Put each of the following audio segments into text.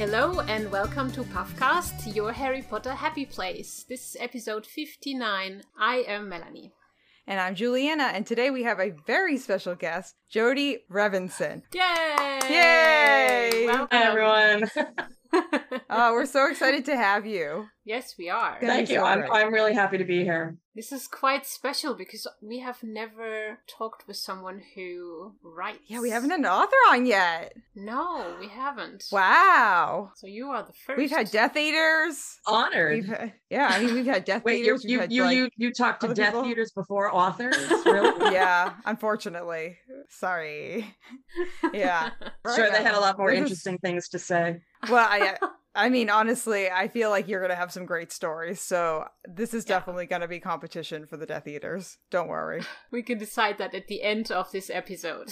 Hello and welcome to Puffcast, your Harry Potter happy place. This is episode 59. I am Melanie. And I'm Juliana, and today we have a very special guest, Jodie Revenson. Yay! Yay! Welcome. Hi, everyone. We're so excited to have you. Yes, we are. Thank you. I'm really happy to be here. This is quite special because we have never talked with someone who writes. Yeah, we haven't had an author on yet. No, we haven't. Wow. So you are the first. We've had Death Eaters. Honored. We've had Death Wait, Eaters. you talked to other Death people? Eaters before authors? Really? Yeah, unfortunately. Sorry. Yeah. Sure, they had a lot more This is- interesting things to say. Well, I mean, honestly, I feel like you're going to have some great stories. So this is definitely going to be competition for the Death Eaters. Don't worry. We can decide that at the end of this episode.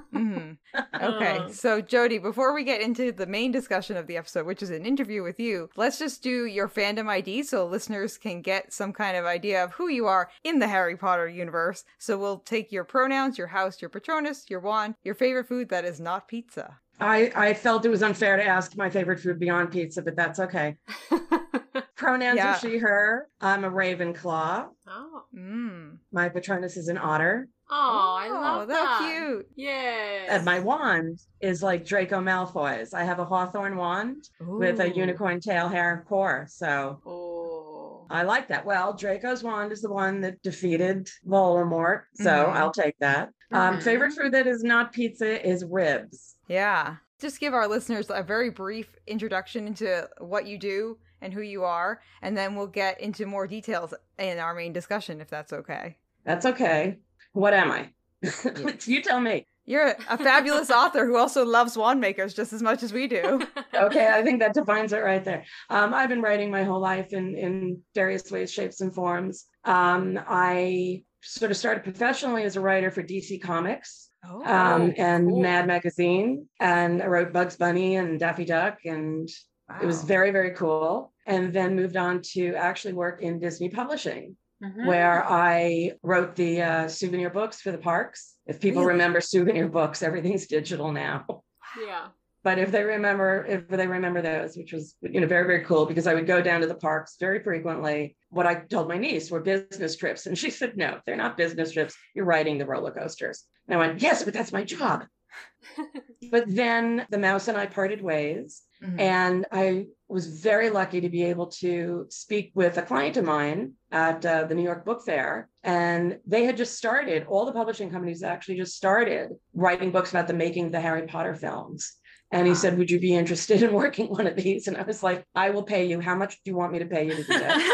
Okay, so Jodie, before we get into the main discussion of the episode, which is an interview with you, let's just do your fandom ID so listeners can get some kind of idea of who you are in the Harry Potter universe. So we'll take your pronouns, your house, your Patronus, your wand, your favorite food that is not pizza. I felt it was unfair to ask my favorite food beyond pizza, but that's okay. Pronouns are she, her. I'm a Ravenclaw. Oh. My Patronus is an otter. Oh, I love that. That's cute. Yes. And my wand is like Draco Malfoy's. I have a hawthorn wand with a Ooh. unicorn tail hair core. So Oh. I like that. Well, Draco's wand is the one that defeated Voldemort. So I'll take that. Favorite food that is not pizza is ribs. Yeah. Just give our listeners a very brief introduction into what you do and who you are, and then we'll get into more details in our main discussion, if that's okay. That's okay. What am I? You tell me. You're a fabulous author who also loves wand makers just as much as we do. Okay, I think that defines it right there. I've been writing my whole life in various ways, shapes, and forms. I sort of started professionally as a writer for DC Comics. And cool. Mad Magazine, and I wrote Bugs Bunny and Daffy Duck, and it was very, very cool. And then moved on to actually work in Disney Publishing, where I wrote the souvenir books for the parks. If people remember souvenir books, everything's digital now. Yeah. But if they remember those, which was, very, very cool, because I would go down to the parks very frequently. What I told my niece were business trips. And she said, no, they're not business trips. You're riding the roller coasters. And I went, yes, but that's my job. But then the mouse and I parted ways. And I was very lucky to be able to speak with a client of mine at the New York Book Fair. And they had just started, all the publishing companies actually just started writing books about the making of the Harry Potter films. And he said, would you be interested in working one of these? And I was like, I will pay you. How much do you want me to pay you to do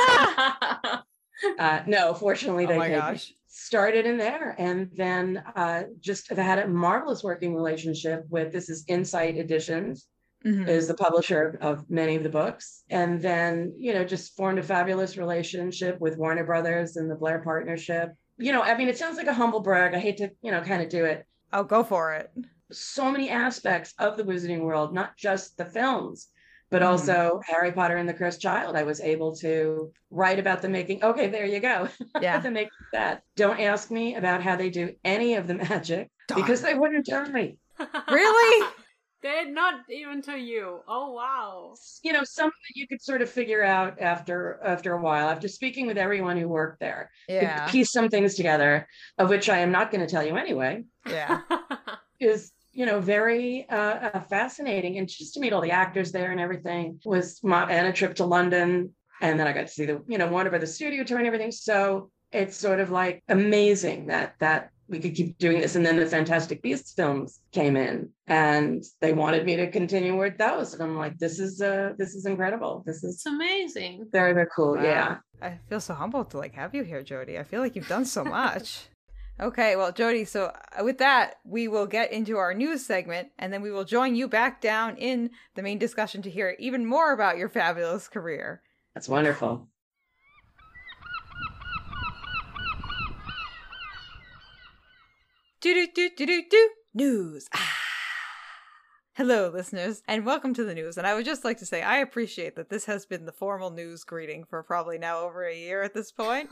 that? No, fortunately, they paid me. Started in there. And then just had a marvelous working relationship with, this is Insight Editions, is the publisher of many of the books. And then, just formed a fabulous relationship with Warner Brothers and the Blair Partnership. It sounds like a humble brag. I hate to, kind of do it. Oh, go for it. So many aspects of the Wizarding world, not just the films, but also Harry Potter and the Cursed Child. I was able to write about the making. Okay, there you go. Yeah. The making of that. Don't ask me about how they do any of the magic because they wouldn't tell me. Really? They're not even to you. Oh, wow. Something that you could sort of figure out after a while, after speaking with everyone who worked there. Yeah. Piece some things together, of which I am not going to tell you anyway. Yeah. Is very fascinating, and just to meet all the actors there and everything and a trip to London, and then I got to see the Warner Brothers studio tour and everything. So it's sort of like amazing that we could keep doing this. And then the Fantastic Beasts films came in, and they wanted me to continue with those, and I'm like, this is incredible. It's amazing. Very, very cool. Wow. Yeah. I feel so humbled to have you here, Jodie. I feel like you've done so much. Okay, well, Jodie, so with that, we will get into our news segment, and then we will join you back down in the main discussion to hear even more about your fabulous career. That's wonderful. Do news. Hello, listeners, and welcome to the news. And I would just like to say I appreciate that this has been the formal news greeting for probably now over a year at this point.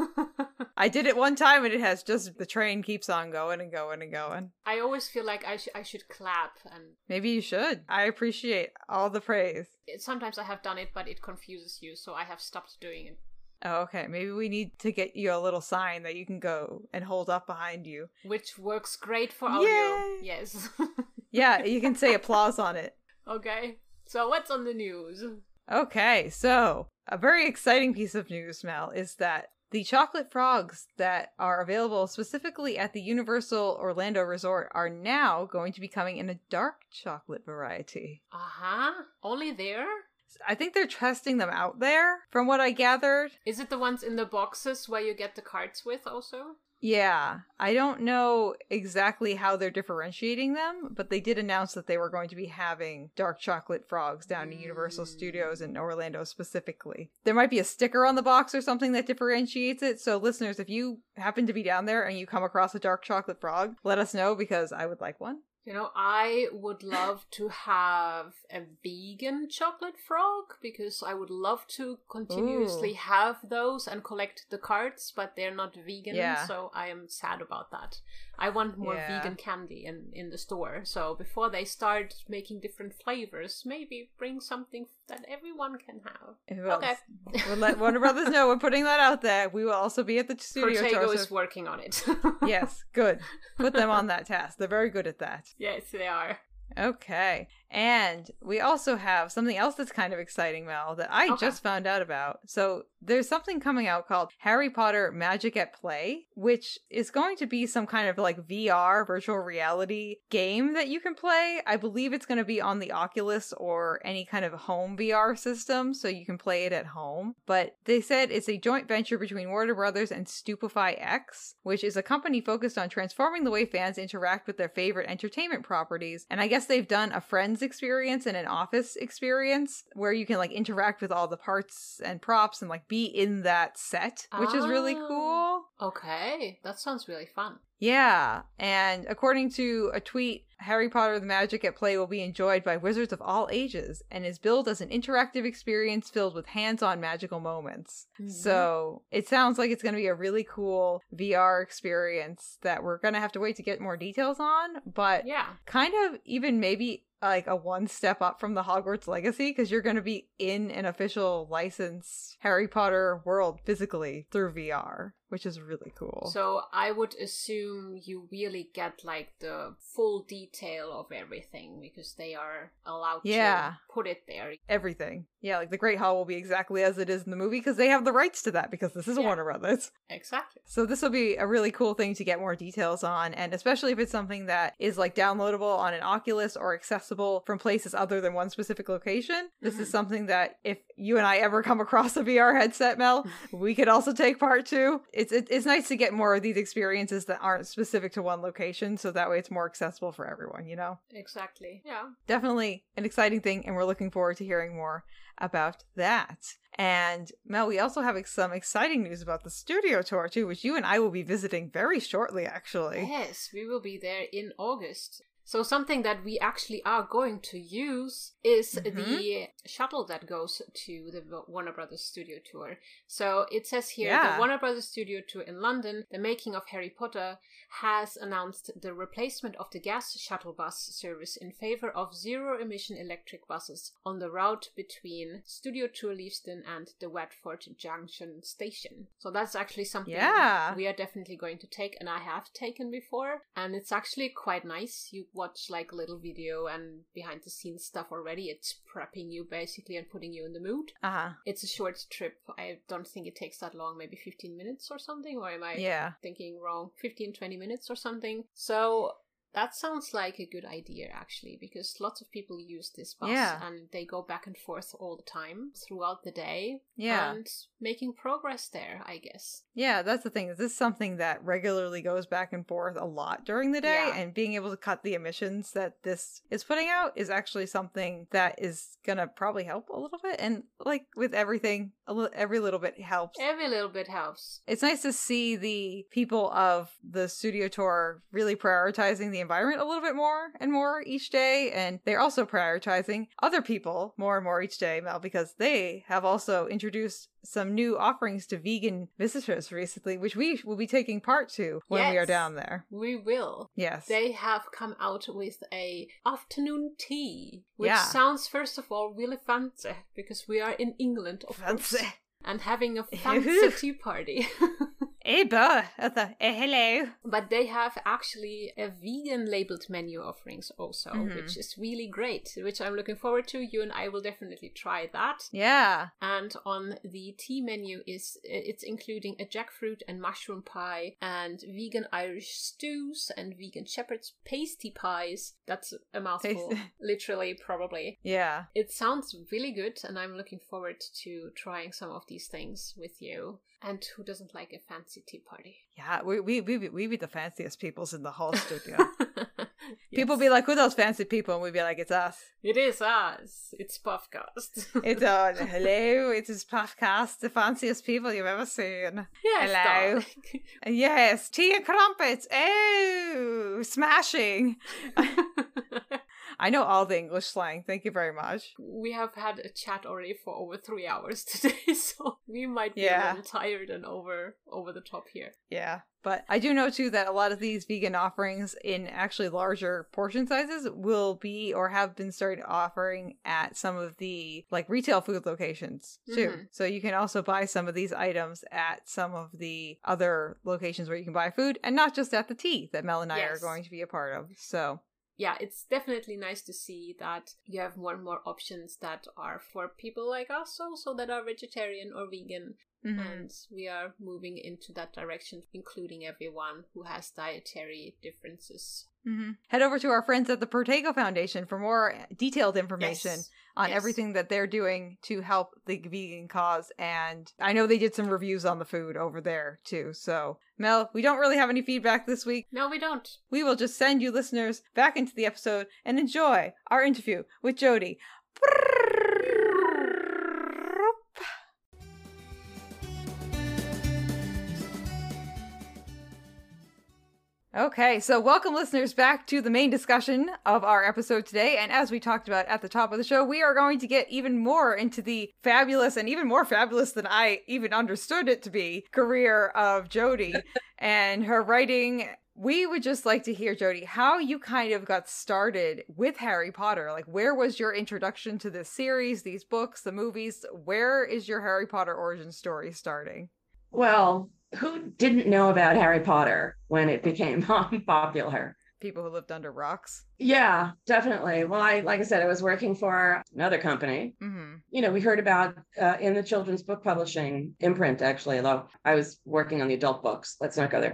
I did it one time and it has just, the train keeps on going and going and going. I always feel like I should clap, and maybe you should. I appreciate all the praise. Sometimes I have done it, but it confuses you, so I have stopped doing it. Oh, okay. Maybe we need to get you a little sign that you can go and hold up behind you. Which works great for audio. Yay! Yes. Yeah, you can say applause on it. Okay. So what's on the news? Okay, so a very exciting piece of news, Mel, is that the chocolate frogs that are available specifically at the Universal Orlando Resort are now going to be coming in a dark chocolate variety. Uh-huh. Only there? I think they're testing them out there, from what I gathered. Is it the ones in the boxes where you get the cards with also? Yeah, I don't know exactly how they're differentiating them, but they did announce that they were going to be having dark chocolate frogs down at Universal Studios in Orlando specifically. There might be a sticker on the box or something that differentiates it, so listeners, if you happen to be down there and you come across a dark chocolate frog, let us know because I would like one. You know, I would love to have a vegan chocolate frog because I would love to continuously have those and collect the cards, but they're not vegan, so I am sad about that. I want more vegan candy in the store, so before they start making different flavors, maybe bring something that everyone can have. Well, okay. We'll let Warner Brothers know we're putting that out there. We will also be at the studio. Protego is working on it. Yes, good. Put them on that task. They're very good at that. Yes, they are. Okay. And we also have something else that's kind of exciting, Mel, that I just found out about. So there's something coming out called Harry Potter Magic at Play, which is going to be some kind of like VR virtual reality game that you can play. I believe it's going to be on the Oculus or any kind of home VR system, so you can play it at home. But they said it's a joint venture between Warner Brothers and Stupefy X, which is a company focused on transforming the way fans interact with their favorite entertainment properties. And I guess they've done a Friends experience and an Office experience where you can like interact with all the parts and props and like be in that set, which is really cool. Okay, that sounds really fun. Yeah, and according to a tweet, Harry Potter the Magic at Play will be enjoyed by wizards of all ages and is billed as an interactive experience filled with hands-on magical moments. Mm-hmm. So it sounds like it's going to be a really cool VR experience that we're going to have to wait to get more details on, but kind of even maybe like a one step up from the Hogwarts Legacy, because you're going to be in an official licensed Harry Potter world physically through VR, which is really cool. So I would assume you really get like the full detail of everything because they are allowed to put it there. Everything. Yeah, like the Great Hall will be exactly as it is in the movie because they have the rights to that because this is Warner Brothers. Exactly. So this will be a really cool thing to get more details on, and especially if it's something that is like downloadable on an Oculus or accessible from places other than one specific location. This is something that if you and I ever come across a VR headset, Mel, we could also take part to. It's nice to get more of these experiences that aren't specific to one location, so that way it's more accessible for everyone, you know? Exactly. Yeah. Definitely an exciting thing, and we're looking forward to hearing more about that. And Mel, we also have some exciting news about the studio tour too, which you and I will be visiting very shortly, actually. Yes, we will be there in August. So something that we actually are going to use is the shuttle that goes to the Warner Brothers Studio Tour. So it says here, the Warner Brothers Studio Tour in London, the making of Harry Potter, has announced the replacement of the gas shuttle bus service in favor of zero-emission electric buses on the route between Studio Tour Leavesden and the Watford Junction station. So that's actually something we are definitely going to take, and I have taken before, and it's actually quite nice. You watch like a little video and behind the scenes stuff already. It's prepping you basically and putting you in the mood. It's a short trip. I don't think it takes that long, maybe 15 minutes or something, or am I thinking wrong? 15-20 minutes or something. So that sounds like a good idea, actually, because lots of people use this bus and they go back and forth all the time throughout the day and making progress there, I guess. Yeah, that's the thing. This is something that regularly goes back and forth a lot during the day, and being able to cut the emissions that this is putting out is actually something that is going to probably help a little bit. And like with everything, every little bit helps. Every little bit helps. It's nice to see the people of the studio tour really prioritizing the environment a little bit more and more each day. And they're also prioritizing other people more and more each day, Mel, because they have also introduced some new offerings to vegan visitors recently, which we will be taking part to when we are down there. We will. Yes. They have come out with a afternoon tea, which sounds, first of all, really fancy, because we are in England, of course, and having a fancy tea party. Hey, hello. But they have actually a vegan labeled menu offerings also, which is really great, which I'm looking forward to. You and I will definitely try that. Yeah. And on the tea menu it's including a jackfruit and mushroom pie and vegan Irish stews and vegan shepherd's pasty pies. That's a mouthful, literally, probably. Yeah. It sounds really good, and I'm looking forward to trying some of these things with you. And who doesn't like a fancy tea party? Yeah, we be the fanciest peoples in the whole studio. People be like, who are those fancy people? And we'd be like, it's us. It is us. It's Puffcast. It's hello, it is Puffcast, the fanciest people you've ever seen. Yes, hello. Yes, tea and crumpets. Oh, smashing. I know all the English slang. Thank you very much. We have had a chat already for over 3 hours today, so we might be a little tired and over the top here. Yeah. But I do know, too, that a lot of these vegan offerings in actually larger portion sizes will be or have been started offering at some of the retail food locations, too. So you can also buy some of these items at some of the other locations where you can buy food, and not just at the tea that Mel and I are going to be a part of. So yeah, it's definitely nice to see that you have more and more options that are for people like us also, that are vegetarian or vegan. And we are moving into that direction, including everyone who has dietary differences. Head over to our friends at the Protego Foundation for more detailed information on everything that they're doing to help the vegan cause. And I know they did some reviews on the food over there too. So, Mel, we don't really have any feedback this week. No, we don't. We will just send you listeners back into the episode and enjoy our interview with Jody. Okay, so welcome listeners back to the main discussion of our episode today. And as we talked about at the top of the show, we are going to get even more into the fabulous, and even more fabulous than I even understood it to be, career of Jody and her writing. We would just like to hear, Jody, how you kind of got started with Harry Potter. Where was your introduction to this series, these books, the movies? Where is your Harry Potter origin story starting? Well, who didn't know about Harry Potter when it became popular? People who lived under rocks. Yeah, definitely. Well, like I said, I was working for another company. We heard about in the children's book publishing imprint, actually, although I was working on the adult books. Let's not go there.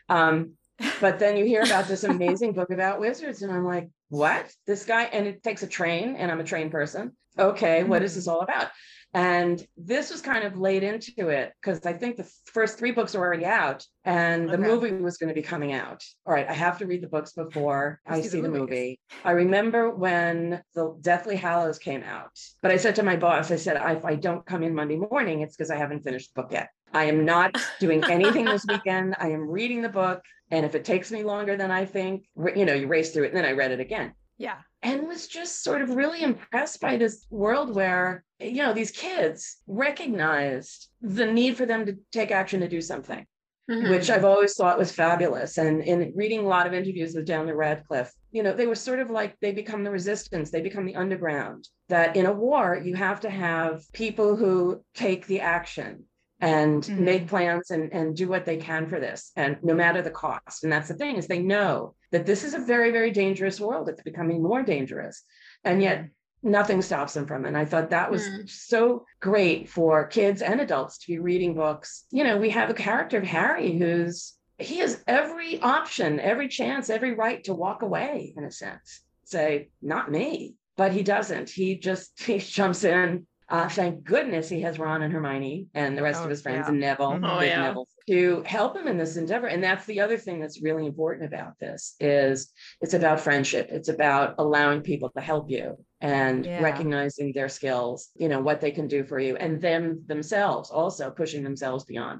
But then you hear about this amazing book about wizards, and I'm like, what? This guy, and it takes a train, and I'm a trained person. Okay, what is this all about? And this was kind of laid into it because I think the first 3 books are already out and the movie was going to be coming out. All right, I have to read the books before I see the movie. I remember when the Deathly Hallows came out, but I said to my boss, I said, if I don't come in Monday morning, it's because I haven't finished the book yet. I am not doing anything this weekend. I am reading the book. And if it takes me longer than I think, you race through it. And then I read it again. Yeah. And was just sort of really impressed by this world where, these kids recognized the need for them to take action to do something, which I've always thought was fabulous. And in reading a lot of interviews with Daniel Radcliffe, they were sort of like, they become the resistance, they become the underground, that in a war, you have to have people who take the action and make plans and do what they can for this, and no matter the cost. And that's the thing, is they know that this is a very, very dangerous world. It's becoming more dangerous, and yet nothing stops them from it. And I thought that was so great for kids and adults to be reading books. We have a character of Harry he has every option, every chance, every right to walk away, in a sense, say, not me, but he doesn't. He jumps in. Thank goodness he has Ron and Hermione and the rest of his friends and Neville, Neville, to help him in this endeavor. And that's the other thing that's really important about this, is it's about friendship. It's about allowing people to help you and recognizing their skills, what they can do for you, and them themselves also pushing themselves beyond it.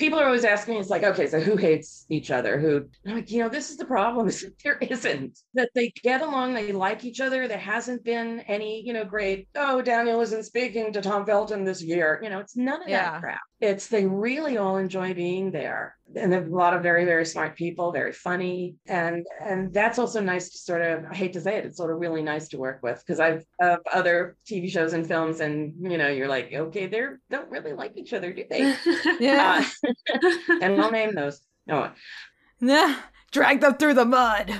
people are always asking me, it's like, okay, so who hates each other? Who? I'm like, this is the problem, is that there isn't. That they get along, they like each other. There hasn't been any, great, oh, Daniel isn't speaking to Tom Felton this year. It's none of that crap. It's they really all enjoy being there. And there's a lot of very, very smart people, very funny. And that's also nice to sort of, I hate to say it, it's sort of really nice to work with, because I've other TV shows and films, and you're like, okay, they don't really like each other, do they? Yeah. And I'll name those. No. Yeah. Drag them through the mud.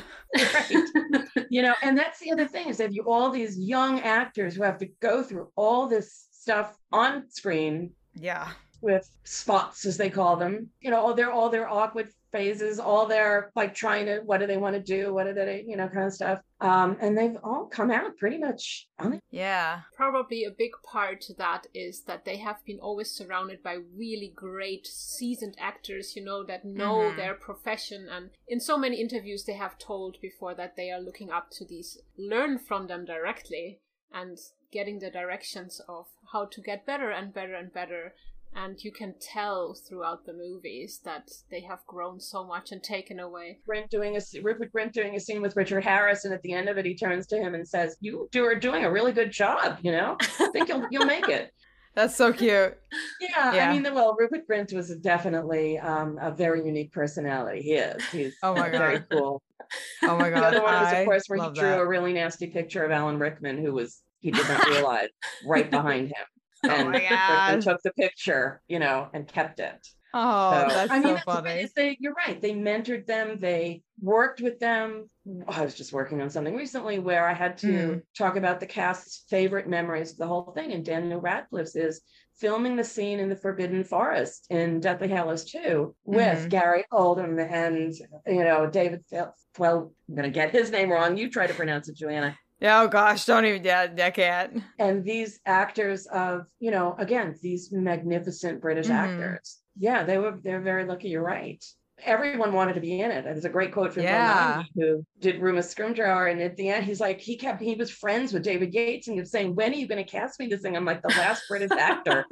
Right. And that's the other thing, is that all these young actors who have to go through all this stuff on screen. Yeah. With spots, as they call them, all their awkward phases, all their like trying to, what do they want to do, what are they, kind of stuff. And they've all come out pretty much on it. Yeah. Probably a big part to that is that they have been always surrounded by really great seasoned actors, that know their profession. And in so many interviews they have told before that they are looking up to these, learn from them directly, and getting the directions of how to get better and better and better. And you can tell throughout the movies that they have grown so much and taken away. Rupert Grint doing a scene with Richard Harris, and at the end of it, he turns to him and says, "You are doing a really good job. I think you'll make it." That's so cute. Yeah. I mean, Rupert Grint was definitely a very unique personality. He is. He's oh my God. Very cool. Oh my God. The other one was, of course, where he drew that. a really nasty picture of Alan Rickman, he did not realize right behind him. And, and took the picture, and kept it. Oh, so, that's so funny. You're right. They mentored them. They worked with them. I was just working on something recently where I had to talk about the cast's favorite memories of the whole thing. And Daniel Radcliffe's is filming the scene in the Forbidden Forest in Deathly Hallows 2 with Gary Oldman and, David, well, I'm going to get his name wrong. You try to pronounce it, Joanna. Oh gosh, don't even, I can't. And these actors of, again, these magnificent British actors. Yeah, they're very lucky. You're right. Everyone wanted to be in it. There's a great quote from Bill Nighy, who did Room of Scrimgeour. And at the end, he's like, he was friends with David Yates, and he was saying, when are you going to cast me this thing? I'm like the last British actor.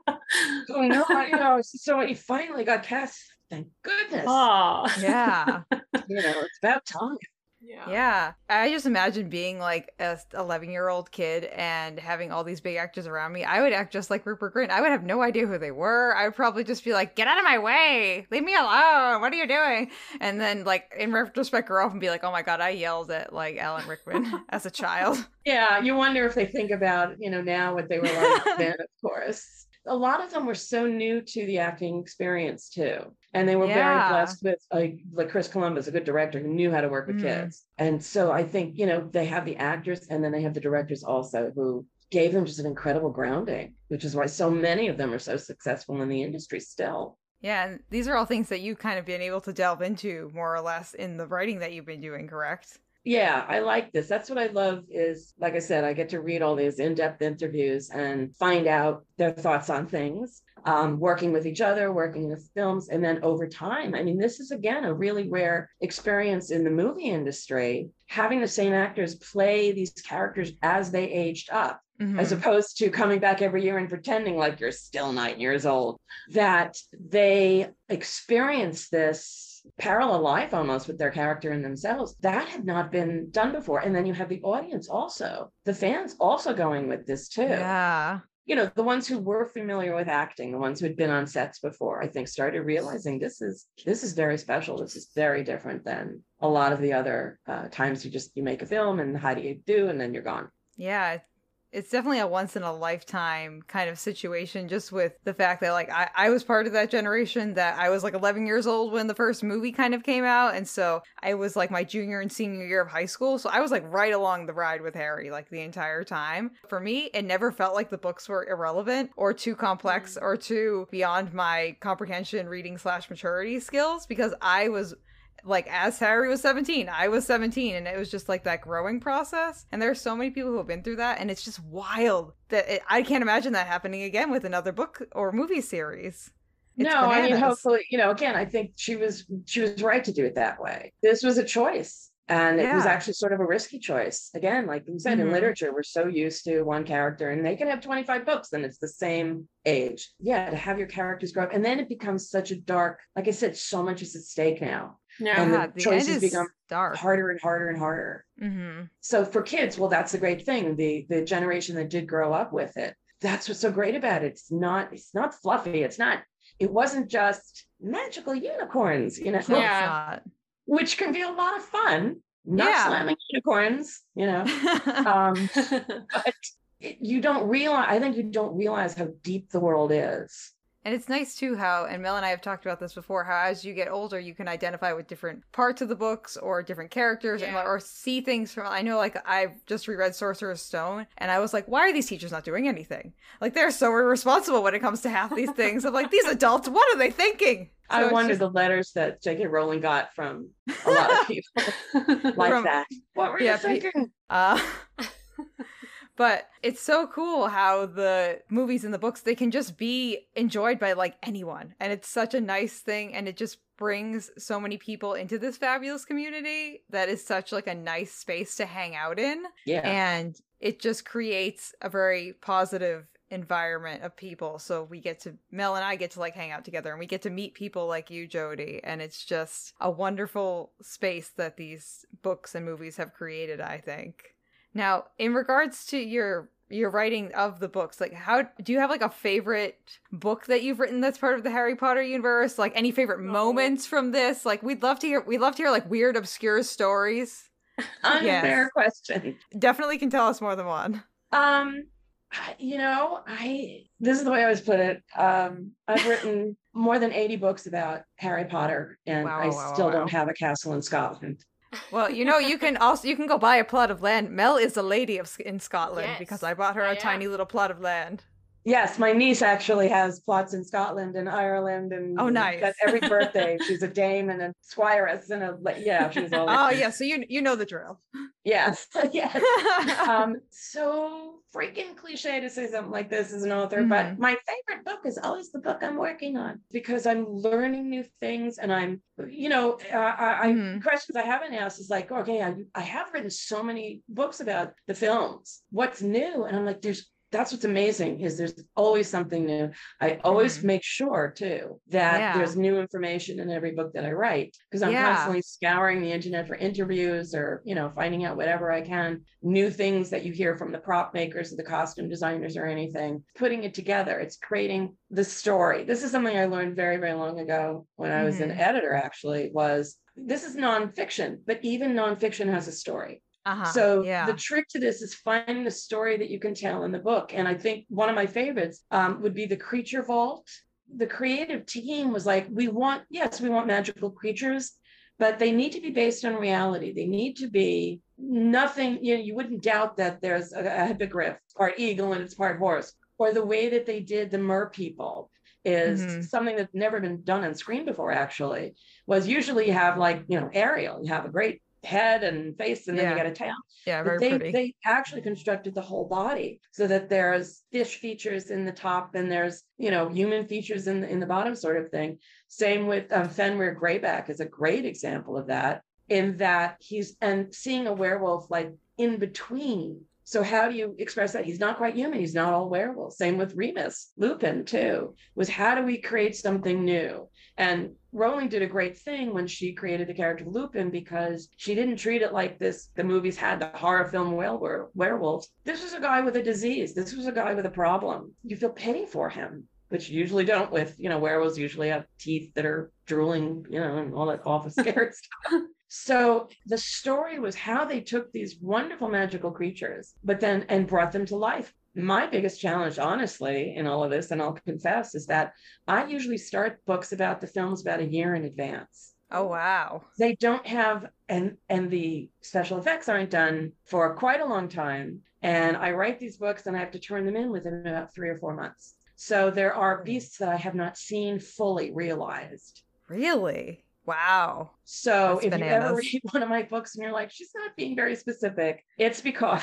Going, no, so he finally got cast. Thank goodness. Oh, yeah. It's about time. Yeah. I just imagine being like a 11-year-old kid and having all these big actors around me. I would act just like Rupert Grint. I would have no idea who they were. I would probably just be like, get out of my way. Leave me alone. What are you doing? And then like in retrospect, grow up and be like, oh my God, I yelled at like Alan Rickman as a child. Yeah. You wonder if they think about, now what they were like then, of course. A lot of them were so new to the acting experience too. And they were very blessed with like Chris Columbus, a good director who knew how to work with kids. And so I think, they have the actors, and then they have the directors also who gave them just an incredible grounding, which is why so many of them are so successful in the industry still. Yeah, and these are all things that you've kind of been able to delve into more or less in the writing that you've been doing, correct? Yeah, I like this. That's what I love is, like I said, I get to read all these in-depth interviews and find out their thoughts on things, working with each other, working with films. And then over time, I mean, this is, again, a really rare experience in the movie industry, having the same actors play these characters as they aged up, as opposed to coming back every year and pretending like you're still 9 years old, that they experience this parallel life almost with their character and themselves. That had not been done before. And then you have the audience also, the fans also going with this too. Yeah. The ones who were familiar with acting, the ones who had been on sets before, I think started realizing this is very special. This is very different than a lot of the other times you make a film and how do you do, and then you're gone. Yeah. It's definitely a once in a lifetime kind of situation, just with the fact that like I was part of that generation, that I was like 11 years old when the first movie kind of came out. And so I was like my junior and senior year of high school. So I was like right along the ride with Harry, like the entire time. For me, it never felt like the books were irrelevant or too complex or too beyond my comprehension, reading / maturity skills, because I was like, as Harry was 17, I was 17, and it was just like that growing process. And there's so many people who have been through that, and it's just wild that I can't imagine that happening again with another book or movie series. It's bananas. I mean, hopefully, again, I think she was right to do it that way. This was a choice. And it was Yeah. actually sort of a risky choice. Again, like you said, in literature, we're so used to one character and they can have 25 books and it's the same age. Yeah, to have your characters grow up. And then it becomes such a dark, like I said, so much is at stake now. Yeah. And Yeah, the the end choices is become dark. harder and harder and harder. So for kids, well, that's the great thing. The generation that did grow up with it, that's what's so great about it. It's not fluffy. It wasn't just magical unicorns, No, it's not. which can be a lot of fun. Not slamming unicorns, but you don't realize, I think you don't realize how deep the world is. And it's nice too how, and Mel and I have talked about this before, how as you get older, you can identify with different parts of the books or different characters and or see things from, I know like I've just reread Sorcerer's Stone and I was like, why are these teachers not doing anything? Like they're so irresponsible when it comes to half these things. I'm like, these adults, what are they thinking? So I wonder the letters that J.K. Rowling got from a lot of people that. What were you thinking? But it's so cool how the movies and the books, they can just be enjoyed by like anyone. And it's such a nice thing. And it just brings so many people into this fabulous community that is such like a nice space to hang out in. Yeah. And it just creates a very positive environment of people. So Mel and I get to like hang out together and we get to meet people like you, Jody. And it's just a wonderful space that these books and movies have created, I think. Now, in regards to your writing of the books, like how do you have like a favorite book that you've written that's part of the Harry Potter universe? Like any favorite moments from this? Like we'd love to hear like weird, obscure stories. Unfair question. Definitely can tell us more than one. This is the way I always put it. I've written more than 80 books about Harry Potter, and I still don't have a castle in Scotland. Well, you can go buy a plot of land. Mel is a lady in Scotland because I bought her a tiny little plot of land. Yes, my niece actually has plots in Scotland and Ireland, and nice. Every birthday she's a dame and a squiress and she's all. So you know the drill. Yes, yes. So freaking cliche to say something like this as an author, but my favorite book is always the book I'm working on because I'm learning new things and I'm, questions I haven't asked is like, okay, I have written so many books about the films. What's new? And I'm like, that's what's amazing is there's always something new. I always make sure too that there's new information in every book that I write because I'm constantly scouring the internet for interviews or, finding out whatever I can, new things that you hear from the prop makers or the costume designers or anything, putting it together. It's creating the story. This is something I learned very, very long ago when I was an editor actually this is nonfiction, but even nonfiction has a story. So the trick to this is finding the story that you can tell in the book. And I think one of my favorites would be the Creature Vault. The creative team was like, we want magical creatures, but they need to be based on reality. They need to be nothing, you wouldn't doubt that there's a hippogriff, part eagle and it's part horse. Or the way that they did the mer people is something that's never been done on screen before, actually, was usually you have Ariel, you have a great head and face and then you got a tail. Very pretty. They actually constructed the whole body so that there's fish features in the top and there's human features in the bottom, sort of thing. Same with Fenrir Greyback is a great example of that, in that seeing a werewolf like in between. So how do you express that? He's not quite human. He's not all werewolf. Same with Remus Lupin too, was how do we create something new? And Rowling did a great thing when she created the character of Lupin because she didn't treat it like this. The movies had the horror film werewolves. This was a guy with a disease. This was a guy with a problem. You feel pity for him, which you usually don't with, werewolves usually have teeth that are drooling, and all that awful scary stuff. So the story was how they took these wonderful magical creatures, and brought them to life. My biggest challenge, honestly, in all of this, and I'll confess, is that I usually start books about the films about a year in advance. Oh, wow. They don't have, and the special effects aren't done for quite a long time. And I write these books and I have to turn them in within about 3 or 4 months. So there are beasts that I have not seen fully realized. Really? Wow. So That's if bananas. you ever read one of my books and you're like, she's not being very specific, it's because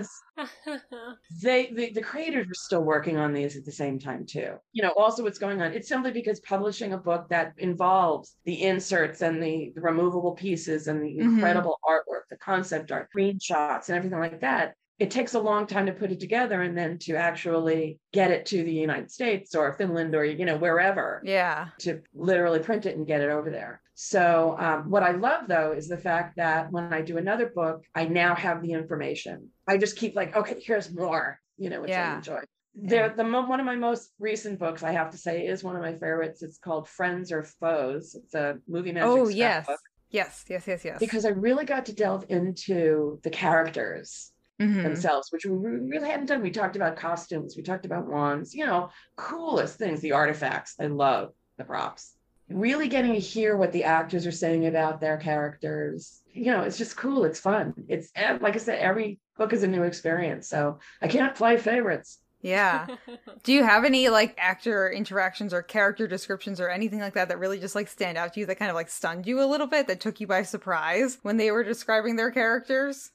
the creators were still working on these at the same time too. Also what's going on, it's simply because publishing a book that involves the inserts and the removable pieces and the incredible artwork, the concept art, screenshots and everything like that, it takes a long time to put it together and then to actually get it to the United States or Finland or, wherever. Yeah. To literally print it and get it over there. So what I love, though, is the fact that when I do another book, I now have the information. I just keep like, okay, here's more, which I enjoy. One of my most recent books, I have to say, is one of my favorites. It's called Friends or Foes. It's a movie magic scrapbook. Yes. Because I really got to delve into the characters themselves, which we really hadn't done. We talked about costumes, we talked about wands, coolest things, the artifacts. I love the props. Really getting to hear what the actors are saying about their characters. It's just cool. It's fun. It's, like I said, every book is a new experience. So I can't play favorites. Yeah. Do you have any like actor interactions or character descriptions or anything like that really just like stand out to you, that kind of like stunned you a little bit, that took you by surprise when they were describing their characters?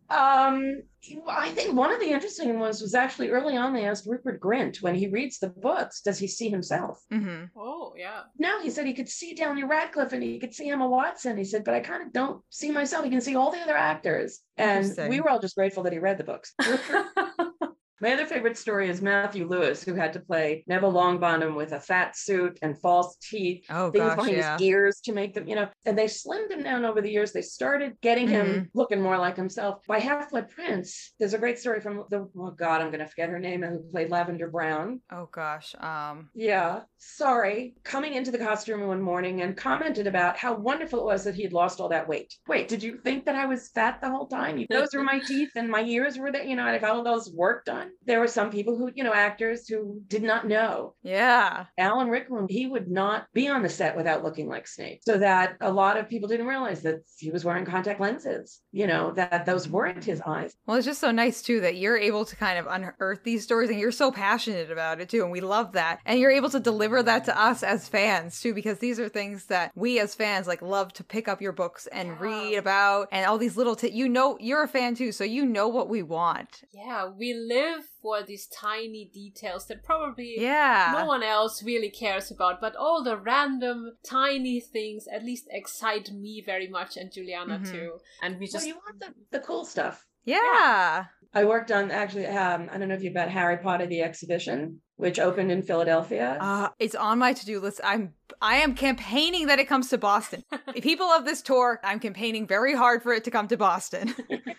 I think one of the interesting ones was actually early on. They asked Rupert Grint, when he reads the books, does he see himself? Oh, yeah. No, he said he could see Daniel Radcliffe and he could see Emma Watson. He said, but I kind of don't see myself. He can see all the other actors. And we were all just grateful that he read the books. My other favorite story is Matthew Lewis, who had to play Neville Longbottom with a fat suit and false teeth, things behind his ears to make them, and they slimmed him down over the years. They started getting him looking more like himself. By Half-Blood Prince, there's a great story from I'm going to forget her name, who played Lavender Brown. Oh gosh. Yeah, sorry. Coming into the costume room one morning and commented about how wonderful it was that he had lost all that weight. Wait, did you think that I was fat the whole time? Those were my teeth and my ears were there, I got all those work done. There were some people who, actors who did not know. Yeah. Alan Rickman, he would not be on the set without looking like Snape. So that a lot of people didn't realize that he was wearing contact lenses, that those weren't his eyes. Well, it's just so nice, too, that you're able to kind of unearth these stories and you're so passionate about it, too. And we love that. And you're able to deliver that to us as fans, too, because these are things that we as fans love to pick up your books and read about, and all these little you're a fan, too, so you know what we want. Yeah, we live for these tiny details that probably no one else really cares about, but all the random tiny things at least excite me very much, and Juliana too. And we just you want the cool stuff. Yeah. I worked on actually I don't know if you've got Harry Potter the exhibition, which opened in Philadelphia. It's on my to-do list. I am campaigning that it comes to Boston. If people love this tour, I'm campaigning very hard for it to come to Boston.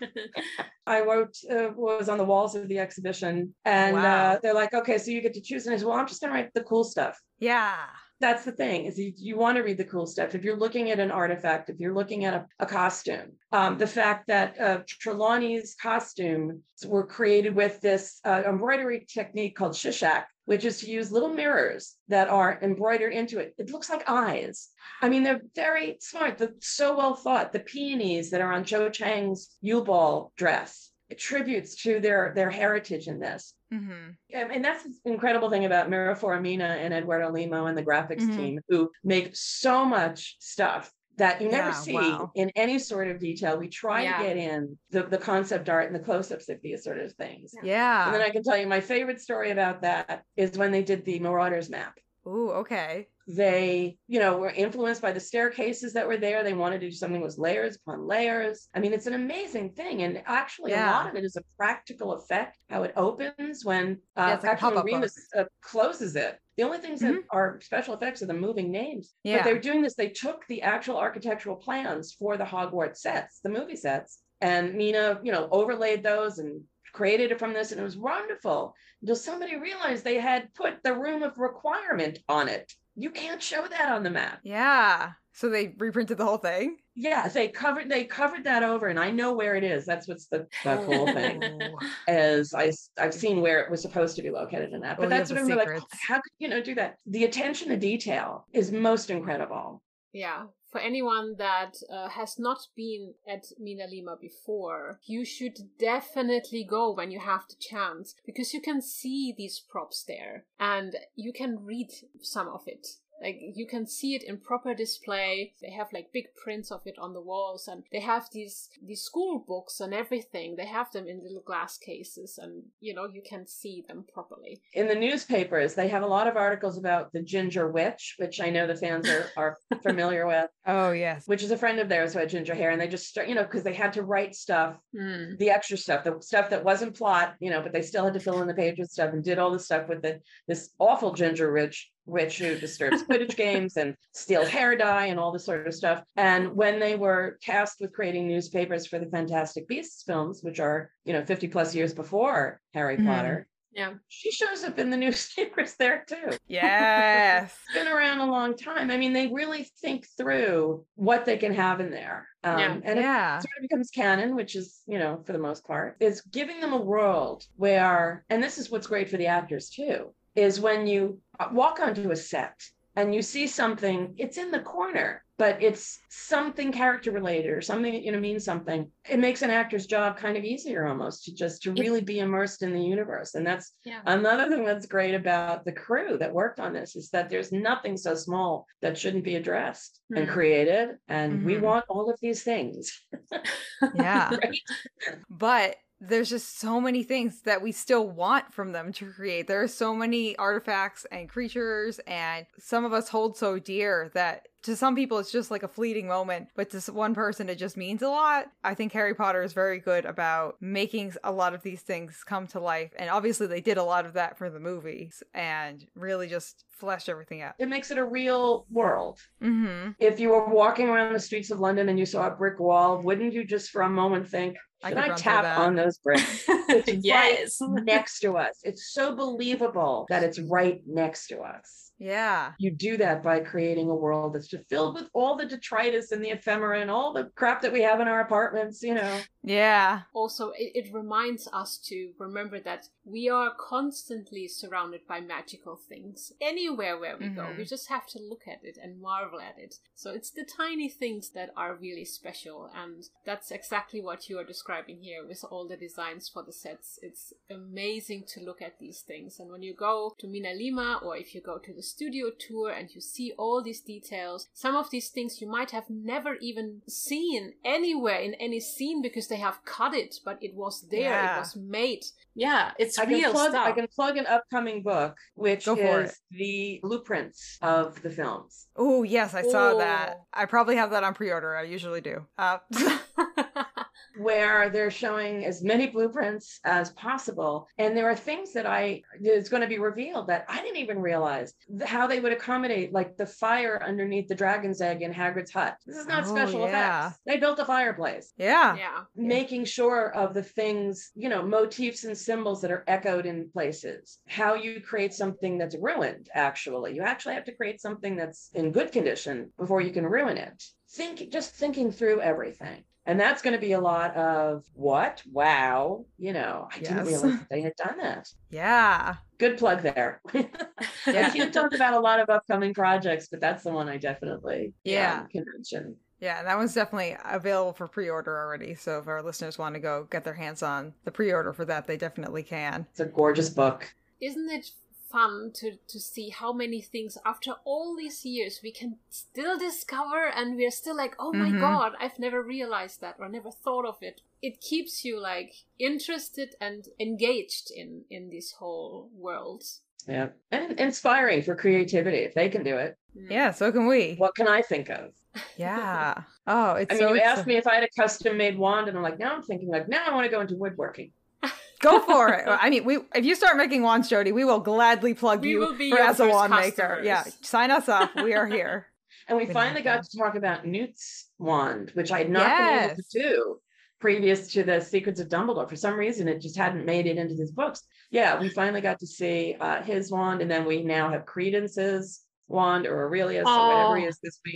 I was on the walls of the exhibition, and they're like, okay, so you get to choose. And I said, well, I'm just going to write the cool stuff. Yeah. That's the thing, is you want to read the cool stuff. If you're looking at an artifact, if you're looking at a costume, the fact that Trelawney's costumes were created with this embroidery technique called shishak, which is to use little mirrors that are embroidered into it. It looks like eyes. I mean, they're very smart. They're so well thought. The peonies that are on Cho Chang's Yule Ball dress attributes to their heritage in this. And that's the incredible thing about Mira Foramina and Eduardo Limo and the graphics team, who make so much stuff that you never see in any sort of detail. We try to get in the concept art and the close-ups of these sort of things. Yeah. And then I can tell you my favorite story about that is when they did the Marauders map. Ooh, okay. They, were influenced by the staircases that were there. They wanted to do something with layers upon layers. I mean, it's an amazing thing. And actually, a lot of it is a practical effect, how it opens when Remus closes it. The only things that are special effects are the moving names. Yeah. But they were doing this. They took the actual architectural plans for the Hogwarts sets, the movie sets, and Mina, overlaid those and created it from this. And it was wonderful until somebody realized they had put the Room of Requirement on it. You can't show that on the map. Yeah. So they reprinted the whole thing? Yeah, they covered that over, and I know where it is. That's what's the cool thing. Is I've seen where it was supposed to be located in that. But that's what I'm like, how could do that? The attention to detail is most incredible. Yeah. For anyone that has not been at Mina Lima before, you should definitely go when you have the chance, because you can see these props there and you can read some of it. Like, you can see it in proper display. They have like big prints of it on the walls, and they have these school books and everything. They have them in little glass cases, and you can see them properly. In the newspapers, they have a lot of articles about the Ginger Witch, which I know the fans are familiar with. Oh, yes. Which is a friend of theirs who had ginger hair, and they just start, because they had to write stuff, the extra stuff, the stuff that wasn't plot, but they still had to fill in the page with stuff, and did all the stuff with this awful Ginger Witch who disturbs Quidditch games and steals hair dye and all this sort of stuff. And when they were tasked with creating newspapers for the Fantastic Beasts films, which are 50 plus years before Harry Potter, yeah, she shows up in the newspapers there too. Yes. Been around a long time. I mean, they really think through what they can have in there. And it sort of becomes canon, which is, for the most part, is giving them a world where, and this is what's great for the actors too, is when you walk onto a set and you see something, it's in the corner, but it's something character related or something that, means something. It makes an actor's job kind of easier almost to really be immersed in the universe. And that's another thing that's great about the crew that worked on this, is that there's nothing so small that shouldn't be addressed and created. And we want all of these things. Yeah. Right? But there's just so many things that we still want from them to create. There are so many artifacts and creatures, and some of us hold so dear that to some people it's just like a fleeting moment, but to one person it just means a lot. I think Harry Potter is very good about making a lot of these things come to life, and obviously they did a lot of that for the movies and really just fleshed everything out. It makes it a real world. Mm-hmm. If you were walking around the streets of London and you saw a brick wall, wouldn't you just for a moment think, should I tap on those bricks? It's yes. Right next to us. It's so believable that it's right next to us. Yeah. You do that by creating a world that's just filled with all the detritus and the ephemera and all the crap that we have in our apartments, Yeah. Also, it reminds us to remember that we are constantly surrounded by magical things. Anywhere where we go, we just have to look at it and marvel at it. So it's the tiny things that are really special, and that's exactly what you are describing here with all the designs for the sets. It's amazing to look at these things. And when you go to Mina Lima, or if you go to the studio tour and you see all these details, some of these things you might have never even seen anywhere in any scene because they have cut it, but it was there, it was made. Yeah, it's real stuff. I can plug an upcoming book, which is the blueprints of the films. Oh, yes, I saw that. I probably have that on pre-order. I usually do. Where they're showing as many blueprints as possible. And there are things that it's going to be revealed that I didn't even realize how they would accommodate, like the fire underneath the dragon's egg in Hagrid's hut. This is not special effects. They built a fireplace. Yeah. Making sure of the things, motifs and symbols that are echoed in places. How you create something that's ruined, actually. You actually have to create something that's in good condition before you can ruin it. Just thinking through everything. And that's going to be a lot of what? Wow. I didn't realize that they had done that. Yeah. Good plug there. I can't talk about a lot of upcoming projects, but that's the one I definitely can mention. Yeah, that one's definitely available for pre-order already. So if our listeners want to go get their hands on the pre-order for that, they definitely can. It's a gorgeous book. Isn't it fun to see how many things after all these years we can still discover, and we're still like, oh my god, I've never realized that or never thought of it. It keeps you like interested and engaged in this whole world. Yeah, and inspiring for creativity. If they can do it, yeah, so can we. What can I think of? Yeah. Oh, it's. You asked me if I had a custom made wand, and I'm like, now I'm thinking like, now I want to go into woodworking. Go for it. I mean, if you start making wands, Jody, we will gladly plug you for as a wand maker. Yeah, sign us up. We are here. And we finally got to talk about Newt's wand, which I had not been able to do previous to the Secrets of Dumbledore. For some reason, it just hadn't made it into his books. Yeah, we finally got to see his wand, and then we now have Credence's wand, or Aurelius, or whatever he is this week.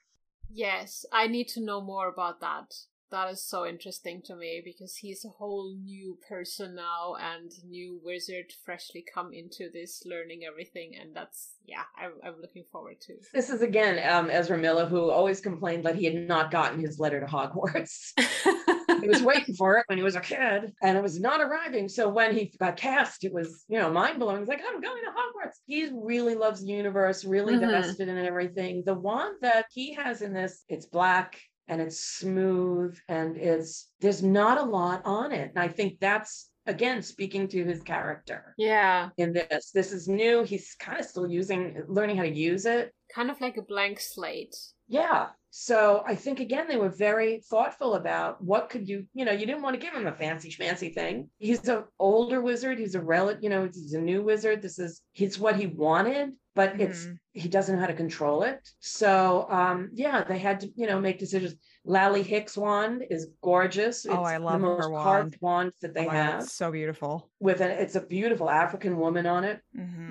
Yes, I need to know more about that. That is so interesting to me, because he's a whole new person now, and new wizard freshly come into this, learning everything, and that's, I'm looking forward to. This is again Ezra Miller, who always complained that he had not gotten his letter to Hogwarts. He was waiting for it when he was a kid, and it was not arriving. So when he got cast, it was, mind blowing. He's like, I'm going to Hogwarts. He really loves the universe, really vested in everything. The wand that he has in this, it's black and it's smooth and there's not a lot on it. And I think that's, again, speaking to his character. Yeah. In this is new. He's kind of still learning how to use it. Kind of like a blank slate. Yeah. So I think, again, they were very thoughtful about what could you didn't want to give him a fancy schmancy thing. He's an older wizard. He's a he's a new wizard. It's what he wanted, but he doesn't know how to control it. So, they had to, make decisions. Lally Hicks' wand is gorgeous. It's I love the most her wand. carved wand that they have. God, it's so beautiful. It's a beautiful African woman on it.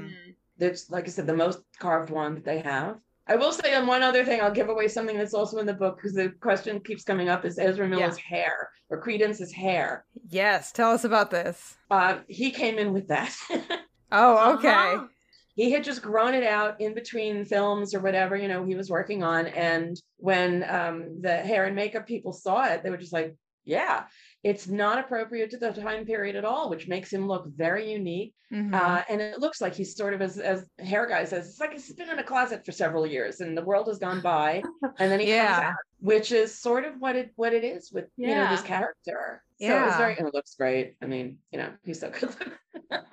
It's, like I said, the most carved wand that they have. I will say on one other thing, I'll give away something that's also in the book because the question keeps coming up, is Ezra Miller's hair, or Credence's hair. Yes, tell us about this. He came in with that. Oh, okay. He had just grown it out in between films or whatever, he was working on. And when the hair and makeup people saw it, they were just like, yeah, it's not appropriate to the time period at all, which makes him look very unique. And it looks like he's sort of, as hair guy says, it's like he's been in a closet for several years and the world has gone by, and then he comes out, which is sort of what it is with this character. So it looks great. I mean, he's so good looking.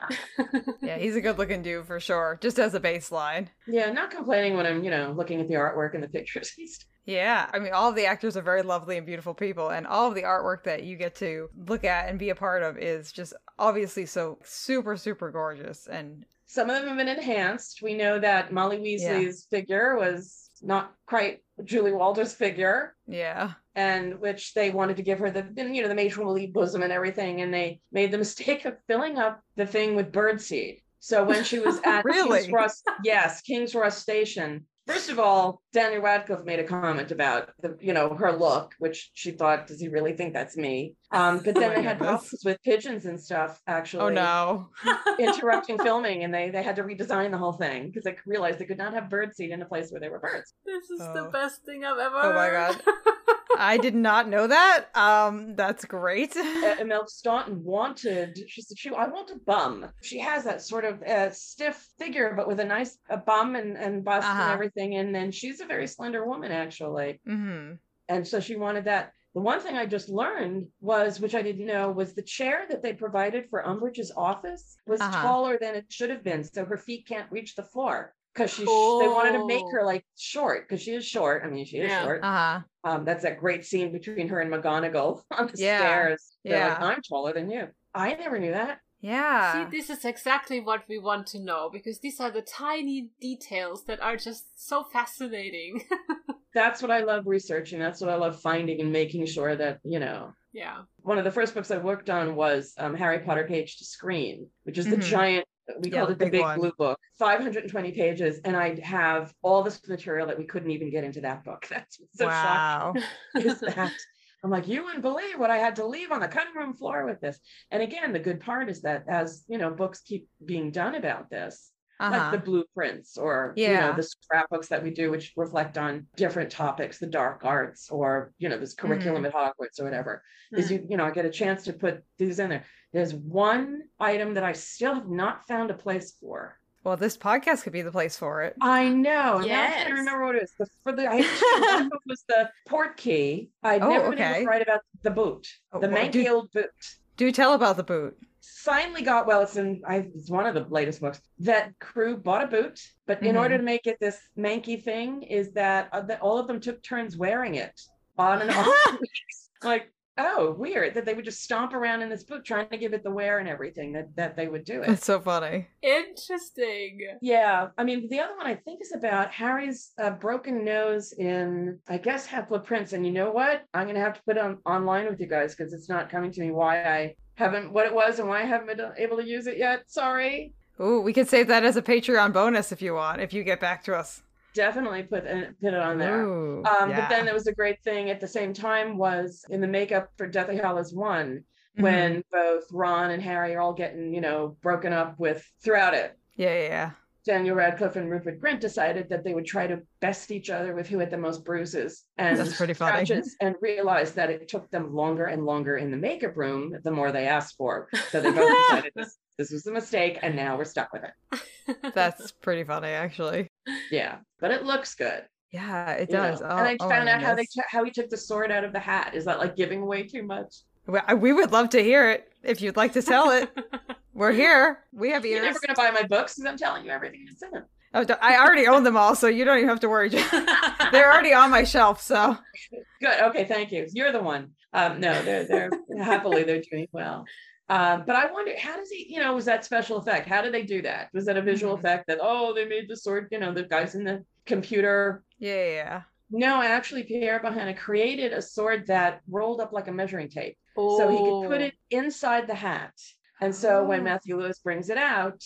Yeah, he's a good looking dude for sure, just as a baseline. Yeah, not complaining when I'm, looking at the artwork and the pictures. Yeah, I mean, all of the actors are very lovely and beautiful people, and all of the artwork that you get to look at and be a part of is just obviously so super, super gorgeous. And some of them have been enhanced. We know that Molly Weasley's figure was not quite Julie Walters' figure. Yeah. And which they wanted to give her the matronly bosom and everything, and they made the mistake of filling up the thing with birdseed. So when she was at King's Ross Station, first of all, Daniel Radcliffe made a comment about her look, which she thought, does he really think that's me? But then they had problems with pigeons and stuff, actually. Oh no. Interrupting filming, and they had to redesign the whole thing because they realized they could not have birdseed in a place where there were birds. This is the best thing I've ever heard. Oh my god. I did not know that. That's great. Imelda Staunton she said, I want a bum. She has that sort of stiff figure, but with a nice bum and bust and everything. And then she's a very slender woman, actually. And so she wanted that. The one thing I just learned was, which I didn't know, was the chair that they provided for Umbridge's office was taller than it should have been. So her feet can't reach the floor. Because they wanted to make her like short, because she is short. I mean, she is short. That's that great scene between her and McGonagall on the stairs. They're like, I'm taller than you. I never knew that. Yeah. See, this is exactly what we want to know, because these are the tiny details that are just so fascinating. That's what I love researching. That's what I love finding and making sure that, Yeah. One of the first books I worked on was Harry Potter Page to Screen, which is the giant, we called it the big blue book, 520 pages. And I have all this material that we couldn't even get into that book. That's what's so shocking. Is that I'm like, you wouldn't believe what I had to leave on the cutting room floor with this. And again, the good part is that as, books keep being done about this, like the blueprints or, the scrapbooks that we do, which reflect on different topics, the dark arts or, this curriculum at Hogwarts or whatever, is, I get a chance to put these in there. There's one item that I still have not found a place for. Well, this podcast could be the place for it. I know. Yes. I can't remember what it is. One book was the port key. I'd never been able to write about the boot, the manky old boot. Do tell about the boot. Finally got, it's one of the latest books, that crew bought a boot, but in order to make it this manky thing is that all of them took turns wearing it on and off weeks. Like, oh, weird that they would just stomp around in this boot trying to give it the wear and everything that they would do it. That's so funny. Interesting. Yeah. I mean, the other one I think is about Harry's broken nose in, I guess, Half-Blood Prince. And you know what? I'm going to have to put it online with you guys because it's not coming to me what it was and why I haven't been able to use it yet. Sorry. Ooh, we could save that as a Patreon bonus if you want, if you get back to us. Definitely put it on there. Ooh, But then there was a great thing at the same time was in the makeup for Deathly Hallows 1, when both Ron and Harry are all getting, broken up with throughout it. Yeah. Daniel Radcliffe and Rupert Grint decided that they would try to best each other with who had the most bruises and That's pretty funny. scratches, and realized that it took them longer and longer in the makeup room the more they asked for. So they both decided this was a mistake, and now we're stuck with it. That's pretty funny, actually. Yeah, but it looks good. Yeah, it does. And I found out how he took the sword out of the hat. Is that like giving away too much? We would love to hear it. If you'd like to tell it, we're here. We have ears. You're never going to buy my books because I'm telling you everything that's in them. Oh, I already own them all, so you don't even have to worry. They're already on my shelf, so. Good. Okay, thank you. You're the one. No, they're happily they're doing well. But I wonder, how does he, was that special effect? How did they do that? Was that a visual effect that, they made the sword, the guys in the computer? Yeah. No, actually, Pierre Bohanna created a sword that rolled up like a measuring tape. Oh. So he could put it inside the hat. And so when Matthew Lewis brings it out,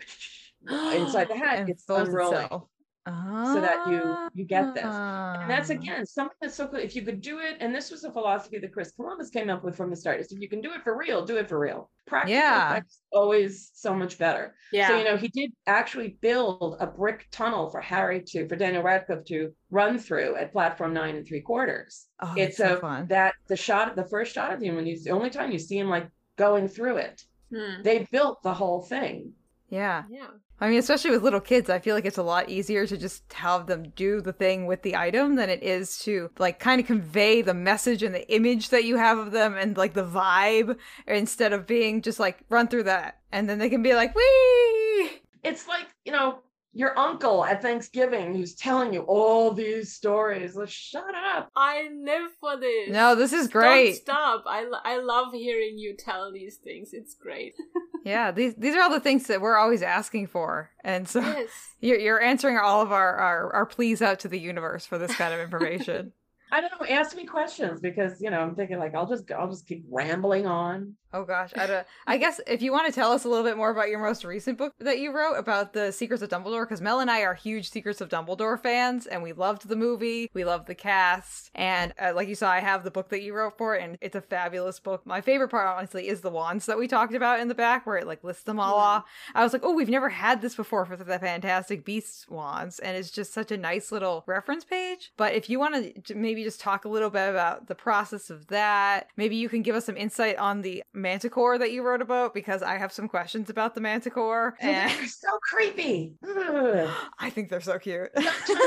inside the hat, it's unrolling. So that you get this. And that's, again, something that's so cool. If you could do it, and this was a philosophy that Chris Columbus came up with from the start, is if you can do it for real, do it for real. Practical effects always so much better. Yeah. So, he did actually build a brick tunnel for Daniel Radcliffe to run through at platform 9 3/4. Oh, it's so fun. That the first shot of him, the only time you see him like going through it, they built the whole thing. Yeah. I mean, especially with little kids, I feel like it's a lot easier to just have them do the thing with the item than it is to like kind of convey the message and the image that you have of them and like the vibe, instead of being just like run through that and then they can be like, wee. It's like, your uncle at Thanksgiving who's telling you all these stories. Like, shut up. I live for this. No, this is great. Don't stop. I love hearing you tell these things. It's great. Yeah, these are all the things that we're always asking for. And so you're answering all of our pleas out to the universe for this kind of information. I don't know. Ask me questions because, I'm thinking like, I'll just keep rambling on. Oh gosh, I guess if you want to tell us a little bit more about your most recent book that you wrote about the Secrets of Dumbledore, because Mel and I are huge Secrets of Dumbledore fans, and we loved the movie, we loved the cast, and like you saw, I have the book that you wrote for it, and it's a fabulous book. My favorite part, honestly, is the wands that we talked about in the back, where it like lists them all off. I was like, we've never had this before for the Fantastic Beasts wands, and it's just such a nice little reference page. But if you want to maybe just talk a little bit about the process of that, maybe you can give us some insight on the Manticore that you wrote about, because I have some questions about the Manticore. And they're so creepy. Ugh. I think they're so cute. When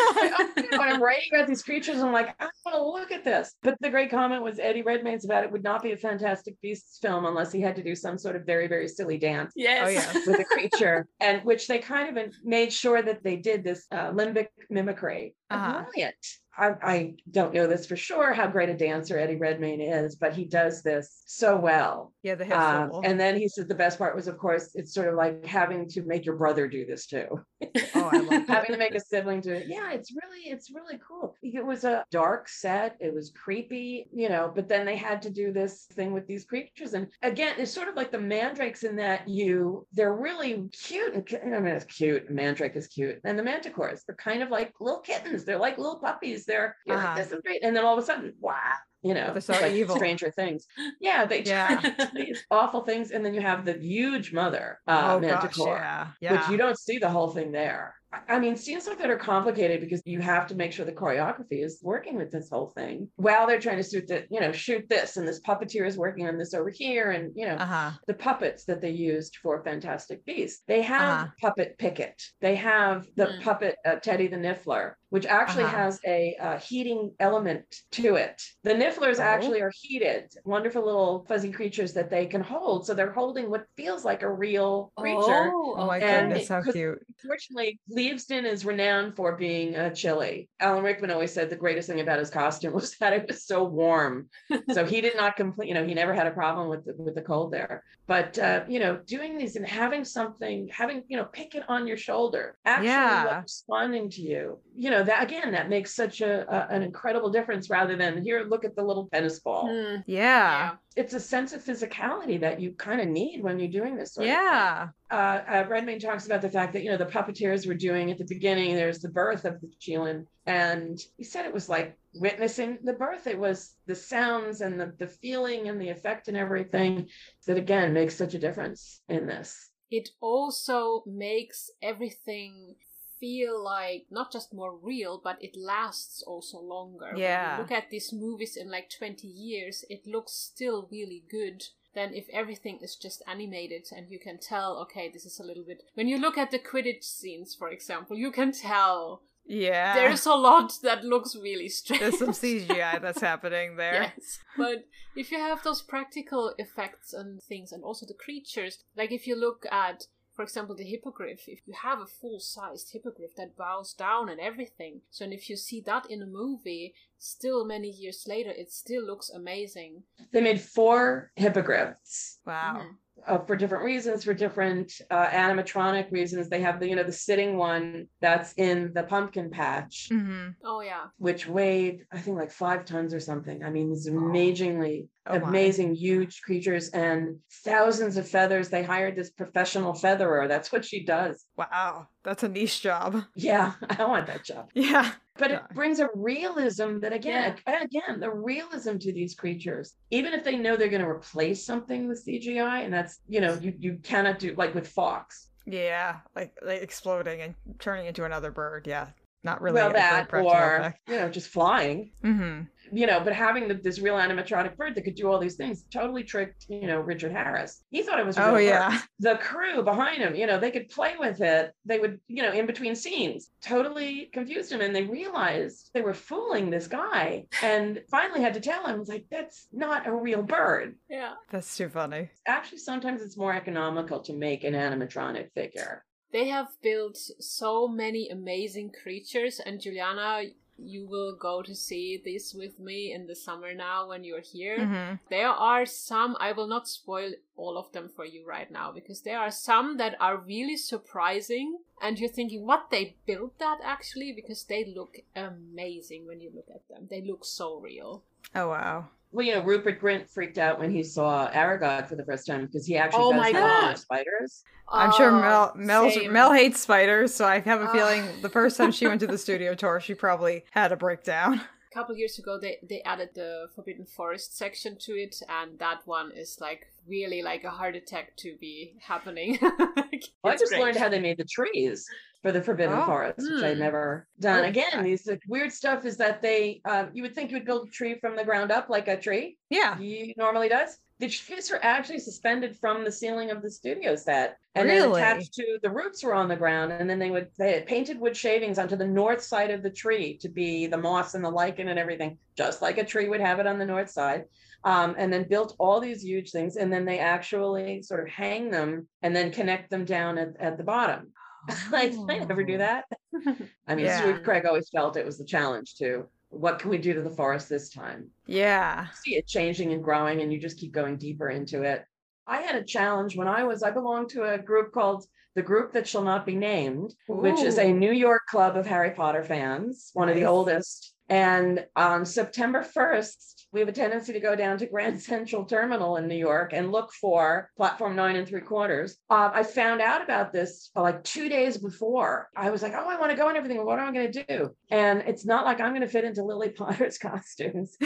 I'm writing about these creatures, I'm like, I want to look at this. But the great comment was Eddie Redmayne's about it would not be a Fantastic Beasts film unless he had to do some sort of very, very silly dance. Yes. With a creature, and which they kind of made sure that they did this limbic mimicry. Brilliant. I don't know this for sure, how great a dancer Eddie Redmayne is, but he does this so well. Yeah, the hip and then he said the best part was, of course, it's sort of like having to make your brother do this too. Oh, I love that. Having to make a sibling do it. Yeah, it's really cool. It was a dark set. It was creepy, but then they had to do this thing with these creatures. And again, it's sort of like the mandrakes in that they're really cute. It's cute. Mandrake is cute. And the manticores, they're kind of like little kittens. They're like little puppies. You're like, this is great. And then all of a sudden, wow. They're so like evil. Stranger Things. Yeah, they these awful things. And then you have the huge mother, Manticore, which you don't see the whole thing there. I mean, scenes like that are complicated because you have to make sure the choreography is working with this whole thing while they're trying to shoot this, and this puppeteer is working on this over here, and the puppets that they used for Fantastic Beasts. They have puppet Pickett. They have the puppet Teddy the Niffler, which actually has a heating element to it. The Nifflers actually are heated, wonderful little fuzzy creatures that they can hold. So they're holding what feels like a real creature. Oh my goodness, how cute. Unfortunately, Leavesden is renowned for being chilly. Alan Rickman always said the greatest thing about his costume was that it was so warm. So he did not complain, he never had a problem with the cold there. But, doing these and having Pickett on your shoulder, actually responding to you, that makes such an incredible difference rather than here, look at the little tennis ball. Yeah. It's a sense of physicality that you kind of need when you're doing this sort of thing. Redmayne talks about the fact that, the puppeteers were doing at the beginning, there's the birth of the Chelan. And he said it was like witnessing the birth. It was the sounds and the feeling and the effect and everything that, again, makes such a difference in this. it also makes everything feel like not just more real, but it lasts also longer. Yeah. When you look at these movies in like 20 years, it looks still really good than if everything is just animated and you can tell, okay, this is a little bit... When you look at the Quidditch scenes, for example, you can tell there's a lot that looks really strange. There's some CGI that's happening there. Yes, but if you have those practical effects and things, and also the creatures, like if you look at, for example, the hippogriff, if you have a full-sized hippogriff that bows down and everything, so and if you see that in a movie, still many years later, it still looks amazing. They made 4 hippogriffs. Wow. Mhm. For different reasons, for different animatronic reasons. They have the sitting one that's in the pumpkin patch, Mm-hmm. Oh, yeah. which weighed, I think, like 5 tons or something. I mean, these amazing, huge creatures and thousands of feathers. They hired this professional featherer. That's what she does. Wow. That's a niche job. Yeah, I want that job. Yeah. But it brings a realism that, again, the realism to these creatures, even if they know they're going to replace something with CGI, and that's, you cannot do, like with Fox. Yeah. Like exploding and turning into another bird. Yeah. Not really. Well, a great that, practical or, effect. just flying. Mm-hmm. But having this real animatronic bird that could do all these things totally tricked, Richard Harris. He thought it was a real bird. The crew behind him, they could play with it. They would, in between scenes, totally confused him. And they realized they were fooling this guy and finally had to tell him, like, that's not a real bird. Yeah. That's too funny. Actually, sometimes it's more economical to make an animatronic figure. They have built so many amazing creatures, and Juliana, you will go to see this with me in the summer now when you're here. Mm-hmm. There are some, I will not spoil all of them for you right now, because there are some that are really surprising, and you're thinking, what, they built that actually? Because they look amazing when you look at them. They look so real. Oh, wow. Well, Rupert Grint freaked out when he saw Aragog for the first time because he actually does have a lot of spiders. I'm sure Same. Mel hates spiders, so I have a feeling the first time she went to the studio tour, she probably had a breakdown. A couple years ago, they added the Forbidden Forest section to it, and that one is like really like a heart attack to be happening. I just learned how they made the trees for the Forbidden Forest, which I'd never done. Again, these weird stuff is that they, you would think you would build a tree from the ground up like a tree. Yeah. He normally does. The trees are actually suspended from the ceiling of the studio set and Really? then attached to the roots were on the ground. And then they had painted wood shavings onto the north side of the tree to be the moss and the lichen and everything, just like a tree would have it on the north side. And then built all these huge things. And then they actually sort of hang them and then connect them down at the bottom. Like, I never do that. I mean, Stuart Craig always felt it was the challenge too. What can we do to the forest this time? Yeah. See it changing and growing, and you just keep going deeper into it. I had a challenge when I belonged to a group called The Group That Shall Not Be Named, which is a New York club of Harry Potter fans, one of the oldest. And on September 1st, we have a tendency to go down to Grand Central Terminal in New York and look for platform 9 3/4. I found out about this like 2 days before. I was like, oh, I want to go and everything. What am I going to do? And it's not like I'm going to fit into Lily Potter's costumes.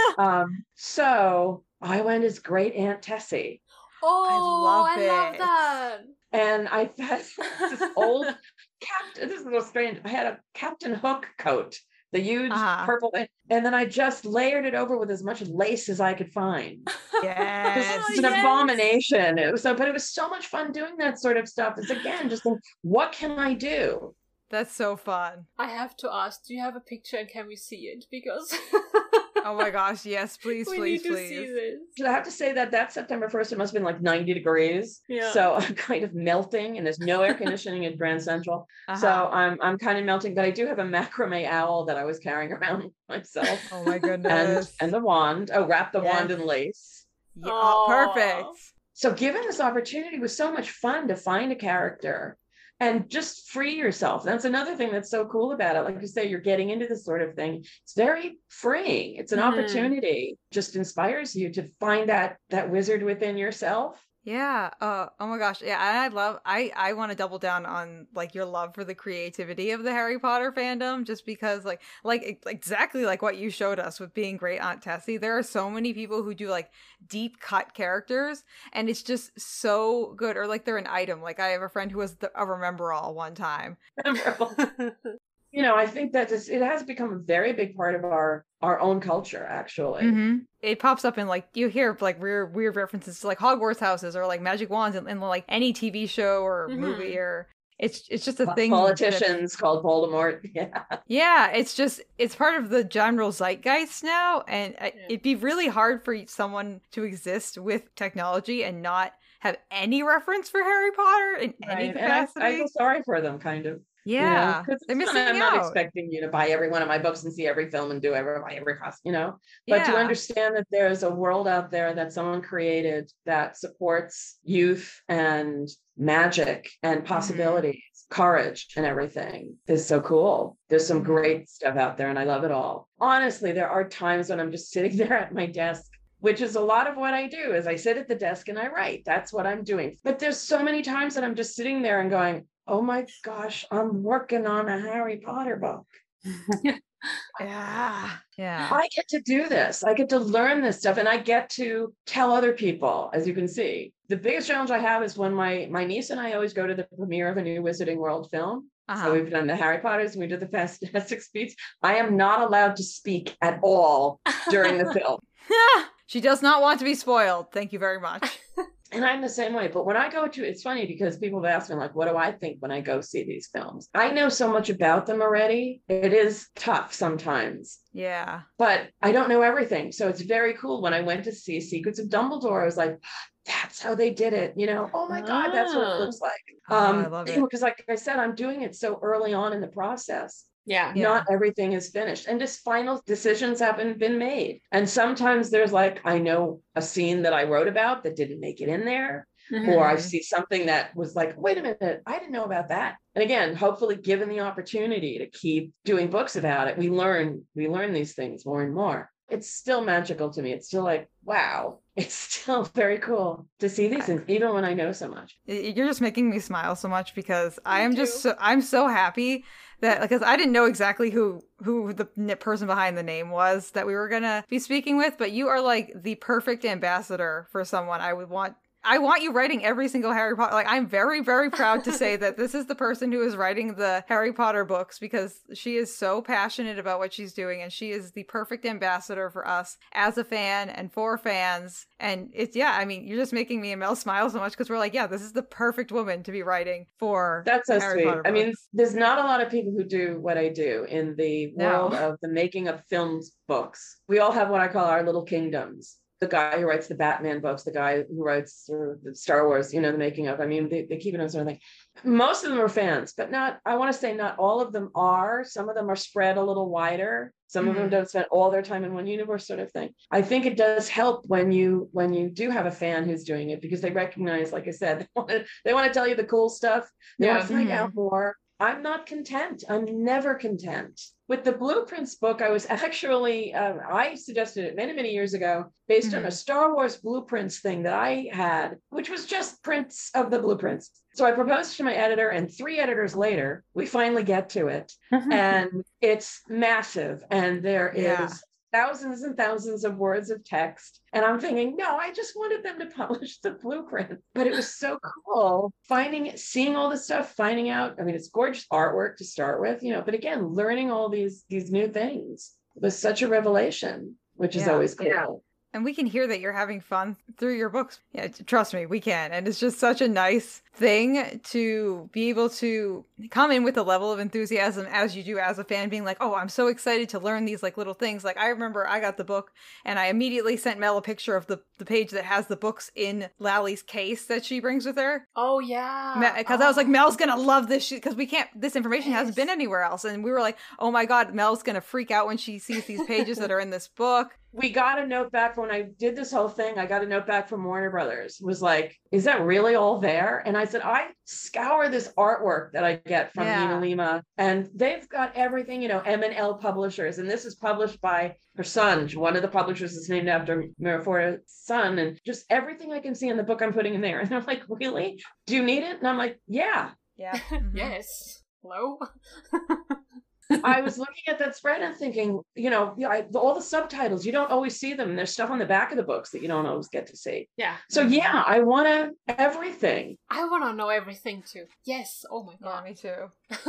So I went as Great Aunt Tessie. Oh, I love that. And I had this old captain. This is a little strange. I had a Captain Hook coat. The huge purple thing. And then I just layered it over with as much lace as I could find. Yes. It's an abomination. But it was so much fun doing that sort of stuff. It's again, just think, what can I do? That's so fun. I have to ask, do you have a picture and can we see it? Because oh my gosh, yes, please, we please, need to please. see this. I have to say that September 1st, it must have been like 90 degrees. Yeah. So I'm kind of melting and there's no air conditioning at Grand Central. So I'm kind of melting, but I do have a macrame owl that I was carrying around myself. Oh my goodness. And the wand. Oh, wrap the wand in lace. Yeah. Oh, perfect. So given this opportunity, it was so much fun to find a character and just free yourself. That's another thing that's so cool about it. Like you say, you're getting into this sort of thing. It's very freeing. It's an opportunity. Just inspires you to find that wizard within yourself. Yeah. Oh my gosh. Yeah. And I want to double down on like your love for the creativity of the Harry Potter fandom, just because like exactly like what you showed us with being Great Aunt Tessie. There are so many people who do like deep cut characters, and it's just so good. Or like they're an item. Like I have a friend who was a Remember-All one time. You know, I think that it has become a very big part of our own culture, actually. Mm-hmm. It pops up in like, you hear like weird references to like Hogwarts houses or like magic wands in like any TV show or movie, or it's just a thing. Politicians called Voldemort. Yeah, it's part of the general zeitgeist now, and it'd be really hard for someone to exist with technology and not have any reference for Harry Potter in any capacity. And I feel sorry for them, kind of. Yeah, you know, they're missing I'm out. not expecting you to buy every one of my books and see every film and buy every costume, you know. But to understand that there's a world out there that someone created that supports youth and magic and possibilities, courage and everything is so cool. There's some great stuff out there and I love it all. Honestly, there are times when I'm just sitting there at my desk, which is a lot of what I do, is I sit at the desk and I write. That's what I'm doing. But there's so many times that I'm just sitting there and going, oh my gosh, I'm working on a Harry Potter book. Yeah. I get to do this. I get to learn this stuff and I get to tell other people, as you can see. The biggest challenge I have is when my niece and I always go to the premiere of a new Wizarding World film. So we've done the Harry Potters and we did the Fantastic Beasts. I am not allowed to speak at all during the film. She does not want to be spoiled. Thank you very much. And I'm the same way. But when I go to, it's funny because people have asked me, like, what do I think when I go see these films? I know so much about them already. It is tough sometimes. Yeah. But I don't know everything. So it's very cool. When I went to see Secrets of Dumbledore, I was like, that's how they did it. You know, oh my God, that's what it looks like. I love it. Because like I said, I'm doing it so early on in the process. Yeah. Not everything is finished. And just final decisions haven't been made. And sometimes there's like, I know a scene that I wrote about that didn't make it in there. Or I see something that was like, wait a minute, I didn't know about that. And again, hopefully given the opportunity to keep doing books about it, we learn these things more and more. It's still magical to me. It's still like, wow, it's still very cool to see these things, even when I know so much. You're just making me smile so much because I'm so happy that, because I didn't know exactly who the person behind the name was that we were gonna be speaking with, but you are like the perfect ambassador for someone I want you writing every single Harry Potter. Like, I'm very, very proud to say that this is the person who is writing the Harry Potter books, because she is so passionate about what she's doing, and she is the perfect ambassador for us as a fan and for fans. And it's, I mean, you're just making me and Mel smile so much because we're like, yeah, this is the perfect woman to be writing for That's so Harry sweet. Potter books. I mean, there's not a lot of people who do what I do in the world of the making of films books. We all have what I call our little kingdoms. The guy who writes the Batman books, the guy who writes the Star Wars, you know, the making of, I mean, they keep it on sort of thing. Most of them are fans, but I want to say not all of them are. Some of them are spread a little wider. Some of them don't spend all their time in one universe, sort of thing. I think it does help when you do have a fan who's doing it, because they recognize, like I said, they want to tell you the cool stuff. They want to find out more. I'm not content. I'm never content. With the Blueprints book, I was actually, I suggested it many, many years ago, based on a Star Wars Blueprints thing that I had, which was just prints of the blueprints. So I proposed to my editor, and 3 editors later, we finally get to it. And it's massive. And there is thousands and thousands of words of text. And I'm thinking, no, I just wanted them to publish the blueprint. But it was so cool seeing all this stuff, finding out. I mean, it's gorgeous artwork to start with, you know, but again, learning all these new things was such a revelation, which is always cool. Yeah. And we can hear that you're having fun through your books. Yeah, trust me, we can. And it's just such a nice thing to be able to come in with a level of enthusiasm as you do as a fan, being like, oh, I'm so excited to learn these like little things. Like, I remember I got the book and I immediately sent Mel a picture of the page that has the books in Lally's case that she brings with her. Oh, yeah. Because I was like, Mel's going to love this because this information hasn't been anywhere else. And we were like, oh my God, Mel's going to freak out when she sees these pages that are in this book. we got a note back when I did this whole thing. I got a note back from Warner Brothers. It was like, is that really all there? And I said, I scour this artwork that I get from Nina Lima, and they've got everything, M&L Publishers. And this is published by her son. One of the publishers is named after Mirafora's son. And just everything I can see in the book I'm putting in there. And they're like, really? Do you need it? And I'm like, yeah. Yeah. Yes. Hello? I was looking at that spread and thinking, all the subtitles, you don't always see them. There's stuff on the back of the books that you don't always get to see. Yeah. So yeah, I want everything. I want to know everything too. Yes. Oh my God. Yeah, me too.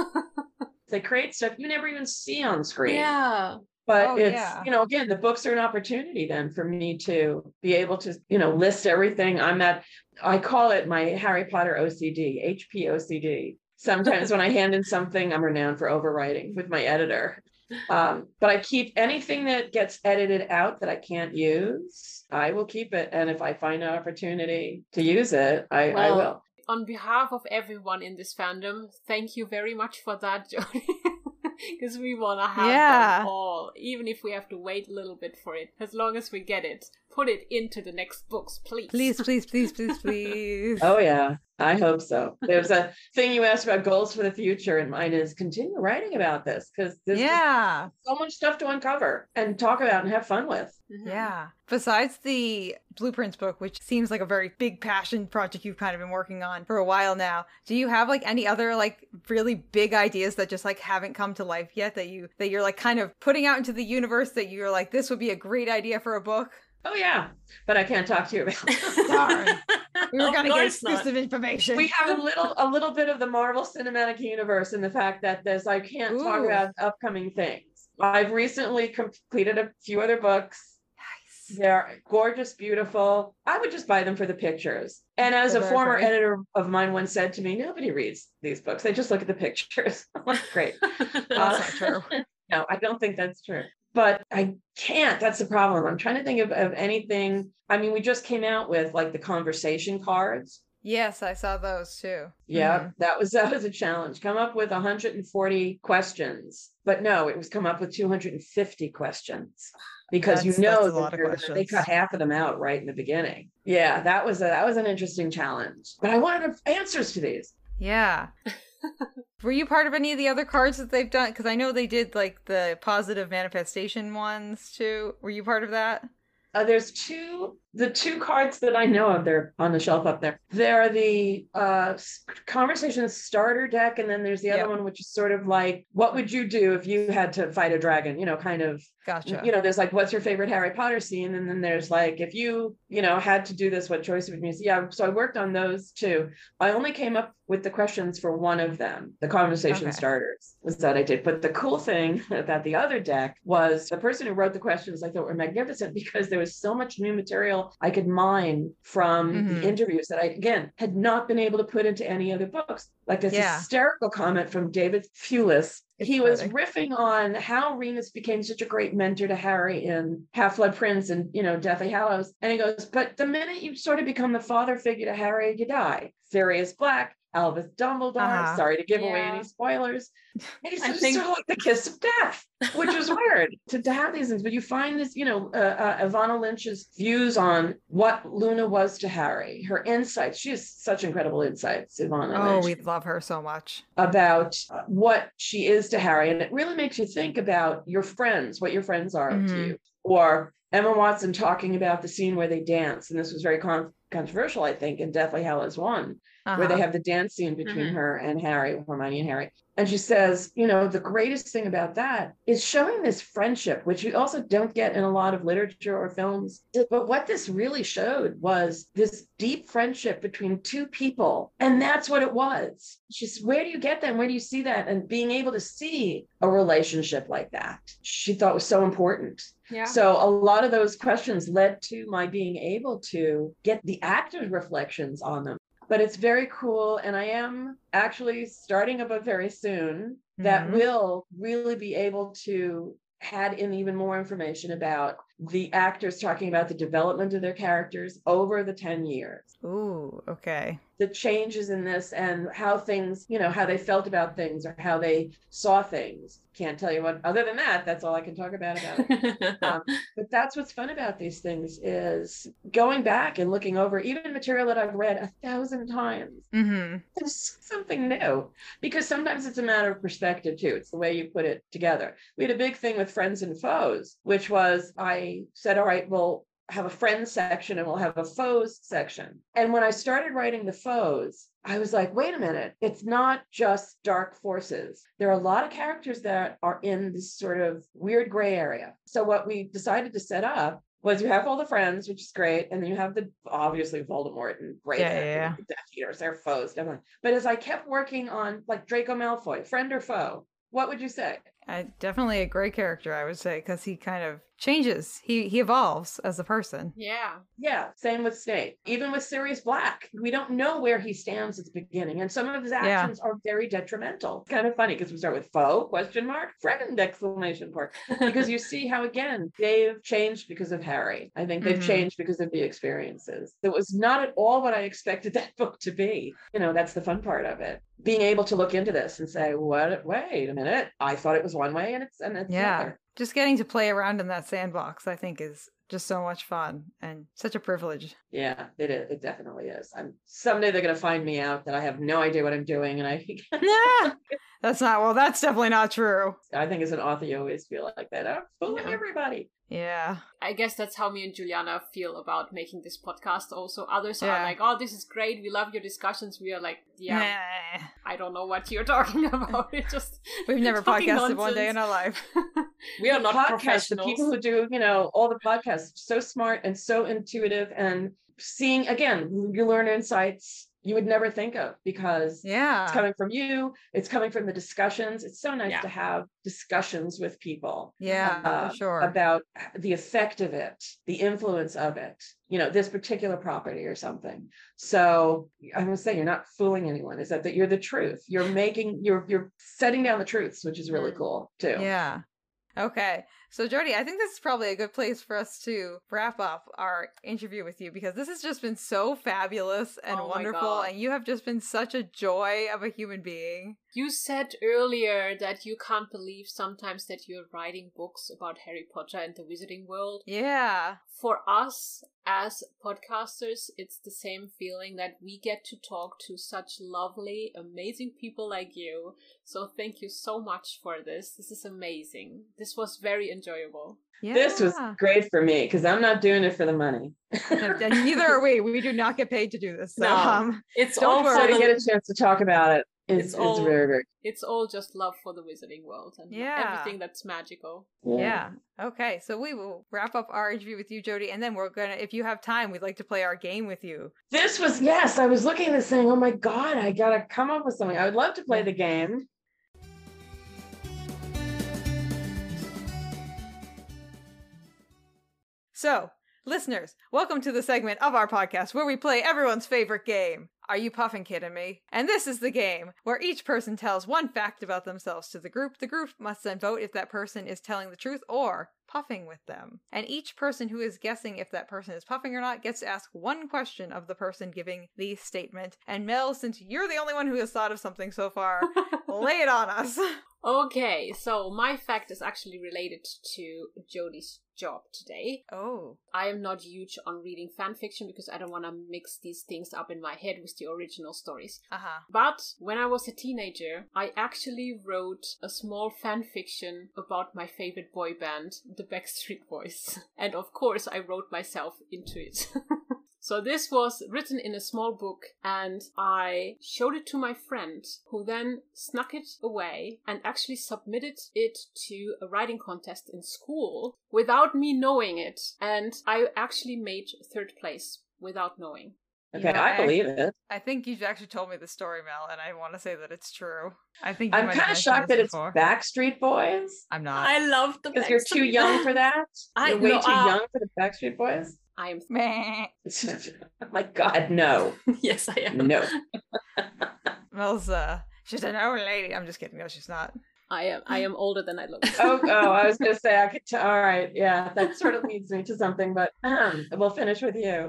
They create stuff you never even see on screen. Yeah. But again, the books are an opportunity then for me to be able to, list everything I'm at. I call it my Harry Potter OCD, HP OCD. Sometimes when I hand in something, I'm renowned for overwriting with my editor. But I keep anything that gets edited out that I can't use, I will keep it. And if I find an opportunity to use it, I will. On behalf of everyone in this fandom, thank you very much for that, Jodie. Because we want to have them all, even if we have to wait a little bit for it. As long as we get it, put it into the next books, please. Please, please, please, please, please. Oh, yeah. I hope so. There's a thing you asked about goals for the future, and mine is continue writing about this because there's so much stuff to uncover and talk about and have fun with. Mm-hmm. Yeah. Besides the Blueprints book, which seems like a very big passion project you've kind of been working on for a while now, do you have like any other like really big ideas that just like haven't come to life yet that you're like kind of putting out into the universe that you're like, this would be a great idea for a book? Oh yeah, but I can't talk to you about it. Darn. We were going to get exclusive information. We have a little bit of the Marvel Cinematic Universe in the fact that I can't talk about upcoming things. I've recently completed a few other books. Nice. They're gorgeous, beautiful. I would just buy them for the pictures. And as a former editor of mine once said to me, nobody reads these books. They just look at the pictures. I'm like, great. That's not true. No, I don't think that's true. But I can't. That's the problem. I'm trying to think of anything. I mean, we just came out with like the conversation cards. Yes, I saw those too. Yeah, mm-hmm. that was a challenge. Come up with 140 questions. But no, it was come up with 250 questions. Because they cut half of them out right in the beginning. Yeah, that was an interesting challenge. But I wanted answers to these. Yeah. Were you part of any of the other cards that they've done? Because I know they did like the positive manifestation ones too. Were you part of that? There's the two cards that I know of. They're on the shelf up there. They're the conversation starter deck, and then there's the other one, which is sort of like, what would you do if you had to fight a dragon? Kind of. Gotcha. There's like, what's your favorite Harry Potter scene? And then there's like, if you, had to do this, what choice would you use? Yeah, so I worked on those too. I only came up with the questions for one of them. The conversation starters was that I did. But the cool thing about the other deck was the person who wrote the questions I thought were magnificent because there was so much new material I could mine from the interviews that I, again, had not been able to put into any other books. Like this hysterical comment from David Fulis. He was riffing on how Remus became such a great mentor to Harry in Half-Blood Prince and, Deathly Hallows. And he goes, but the minute you sort of become the father figure to Harry, you die. Sirius Black, Albus Dumbledore. Sorry to give away any spoilers. It's sort of like the kiss of death, which is weird to have these things. But you find this, Ivana Lynch's views on what Luna was to Harry, her insights. She has such incredible insights, Ivana Lynch. Oh, we love her so much. About what she is to Harry. And it really makes you think about your friends, what your friends are to you. Or Emma Watson talking about the scene where they dance. And this was very controversial, I think, in Deathly Hallows 1. Where they have the dance scene between her and Harry, Hermione and Harry. And she says, the greatest thing about that is showing this friendship, which you also don't get in a lot of literature or films. But what this really showed was this deep friendship between two people. And that's what it was. She said, where do you get that? Where do you see that? And being able to see a relationship like that, she thought was so important. Yeah. So a lot of those questions led to my being able to get the actors' reflections on them. But it's very cool. And I am actually starting a book very soon that will really be able to add in even more information about the actors talking about the development of their characters over the 10 years. Ooh, okay. The changes in this and how things, how they felt about things or how they saw things. Can't tell you what, other than that, that's all I can talk about it. But that's what's fun about these things is going back and looking over even material that I've read 1,000 times. Mm-hmm. There's something new because sometimes it's a matter of perspective too. It's the way you put it together. We had a big thing with Friends and Foes, which was I said, all right, well, have a friends section and we'll have a foes section. And when I started writing the foes, I was like, wait a minute, it's not just dark forces. There are a lot of characters that are in this sort of weird gray area. So what we decided to set up was you have all the friends, which is great. And then you have obviously Voldemort and Grey and Death Eaters, they're foes, definitely. But as I kept working on like Draco Malfoy, friend or foe, what would you say? Definitely a great character, I would say, because he kind of changes. He evolves as a person. Yeah. Same with Snape. Even with Sirius Black, we don't know where he stands at the beginning, and some of his actions are very detrimental. It's kind of funny because we start with foe ? Friend ! Because you see how again they've changed because of Harry. I think they've changed because of the experiences. It was not at all what I expected that book to be. That's the fun part of it. Being able to look into this and say, wait a minute, I thought it was one way and it's another. Just getting to play around in that sandbox, I think, is just so much fun and such a privilege. Yeah, it is. It definitely is. Someday they're going to find me out that I have no idea what I'm doing. And that's definitely not true. I think as an author, you always feel like that. I'm fooling everybody. Yeah. I guess that's how me and Juliana feel about making this podcast. Also, others are like, oh, this is great. We love your discussions. We are like, I don't know what you're talking about. We've never podcasted one day in our life. We are not professionals. The people who do, all the podcasts, so smart and so intuitive and seeing, again, you learn insights you would never think of because it's coming from you. It's coming from the discussions. It's so nice to have discussions with people. For sure. About the effect of it, the influence of it, this particular property or something. So I'm going to say you're not fooling anyone. Is that you're the truth. You're setting down the truths, which is really cool too. Yeah. Okay. So, Jody, I think this is probably a good place for us to wrap up our interview with you because this has just been so fabulous and wonderful, and you have just been such a joy of a human being. You said earlier that you can't believe sometimes that you're writing books about Harry Potter and the Wizarding World. Yeah. For us as podcasters, it's the same feeling that we get to talk to such lovely, amazing people like you. So thank you so much for this. This is amazing. This was very enjoyable. Yeah. This was great for me because I'm not doing it for the money. And neither are we. We do not get paid to do this. So, no, it's all for to get a chance to talk about it. It's very, very. It's all just love for the Wizarding World and everything that's magical. Yeah. Okay, so we will wrap up our interview with you, Jody, and then we're gonna, if you have time, we'd like to play our game with you. This was I was looking at this saying, oh my God, I gotta come up with something. I would love to play the game. So, listeners, welcome to the segment of our podcast where we play everyone's favorite game. Are you puffing kidding me? And this is the game where each person tells one fact about themselves to the group. The group must then vote if that person is telling the truth or puffing with them. And each person who is guessing if that person is puffing or not gets to ask one question of the person giving the statement. And Mel, since you're the only one who has thought of something so far, lay it on us. Okay, so my fact is actually related to Jody's job today. Oh. I am not huge on reading fan fiction because I don't want to mix these things up in my head with the original stories. But when I was a teenager, I actually wrote a small fan fiction about my favorite boy band, the Backstreet Boys. And of course, I wrote myself into it. So this was written in a small book and I showed it to my friend who then snuck it away and actually submitted it to a writing contest in school without me knowing it. And I actually made third place without knowing. Okay, I believe it. I think you've actually told me the story, Mel, and I want to say that it's true. I'm kind of shocked that it's Backstreet Boys. I'm not. I love the because you're too young for that. You're way too young for the Backstreet Boys. I am. Oh my God, no. Yes, I am. No. Mel's, she's an old lady. I'm just kidding. No, she's not. I am older than I look. Oh, I was going to say, I could all right. Yeah, that sort of leads me to something, but we'll finish with you.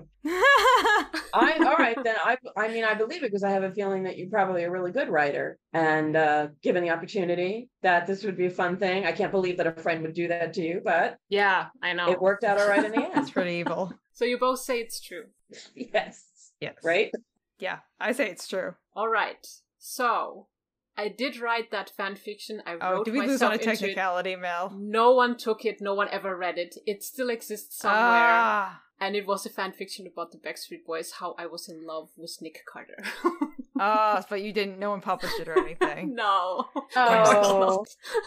All right, then I mean, I believe it because I have a feeling that you're probably a really good writer, and given the opportunity, that this would be a fun thing. I can't believe that a friend would do that to you, but yeah, I know. It worked out all right in the end. It's pretty evil. So you both say it's true. Yes. Yes. Right? Yeah, I say it's true. All right. So I did write that fan fiction. I wrote did we lose myself on a into technicality, it. Mel? No one took it. No one ever read it. It still exists somewhere. And it was a fan fiction about the Backstreet Boys, how I was in love with Nick Carter. But you didn't, no one published it or anything. No. Oh.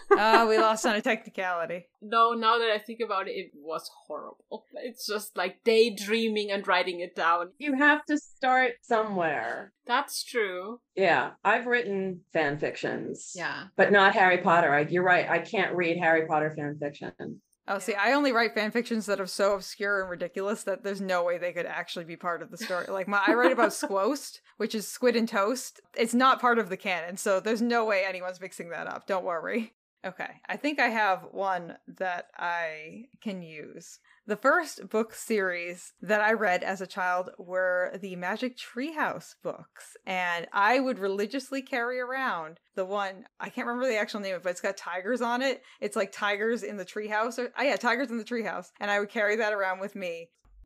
We lost on a technicality. No, now that I think about it, it was horrible. It's just like daydreaming and writing it down. You have to start somewhere. That's true. Yeah, I've written fan fictions. Yeah. But not Harry Potter. You're right. I can't read Harry Potter fan fiction. Oh, see, I only write fan fictions that are so obscure and ridiculous that there's no way they could actually be part of the story. Like, I write about Squost, which is squid and toast. It's not part of the canon, so there's no way anyone's mixing that up. Don't worry. Okay, I think I have one that I can use. The first book series that I read as a child were the Magic Treehouse books, and I would religiously carry around the one, I can't remember the actual name of it, but it's got tigers on it. It's like Tigers in the Treehouse, Tigers in the Treehouse, and I would carry that around with me.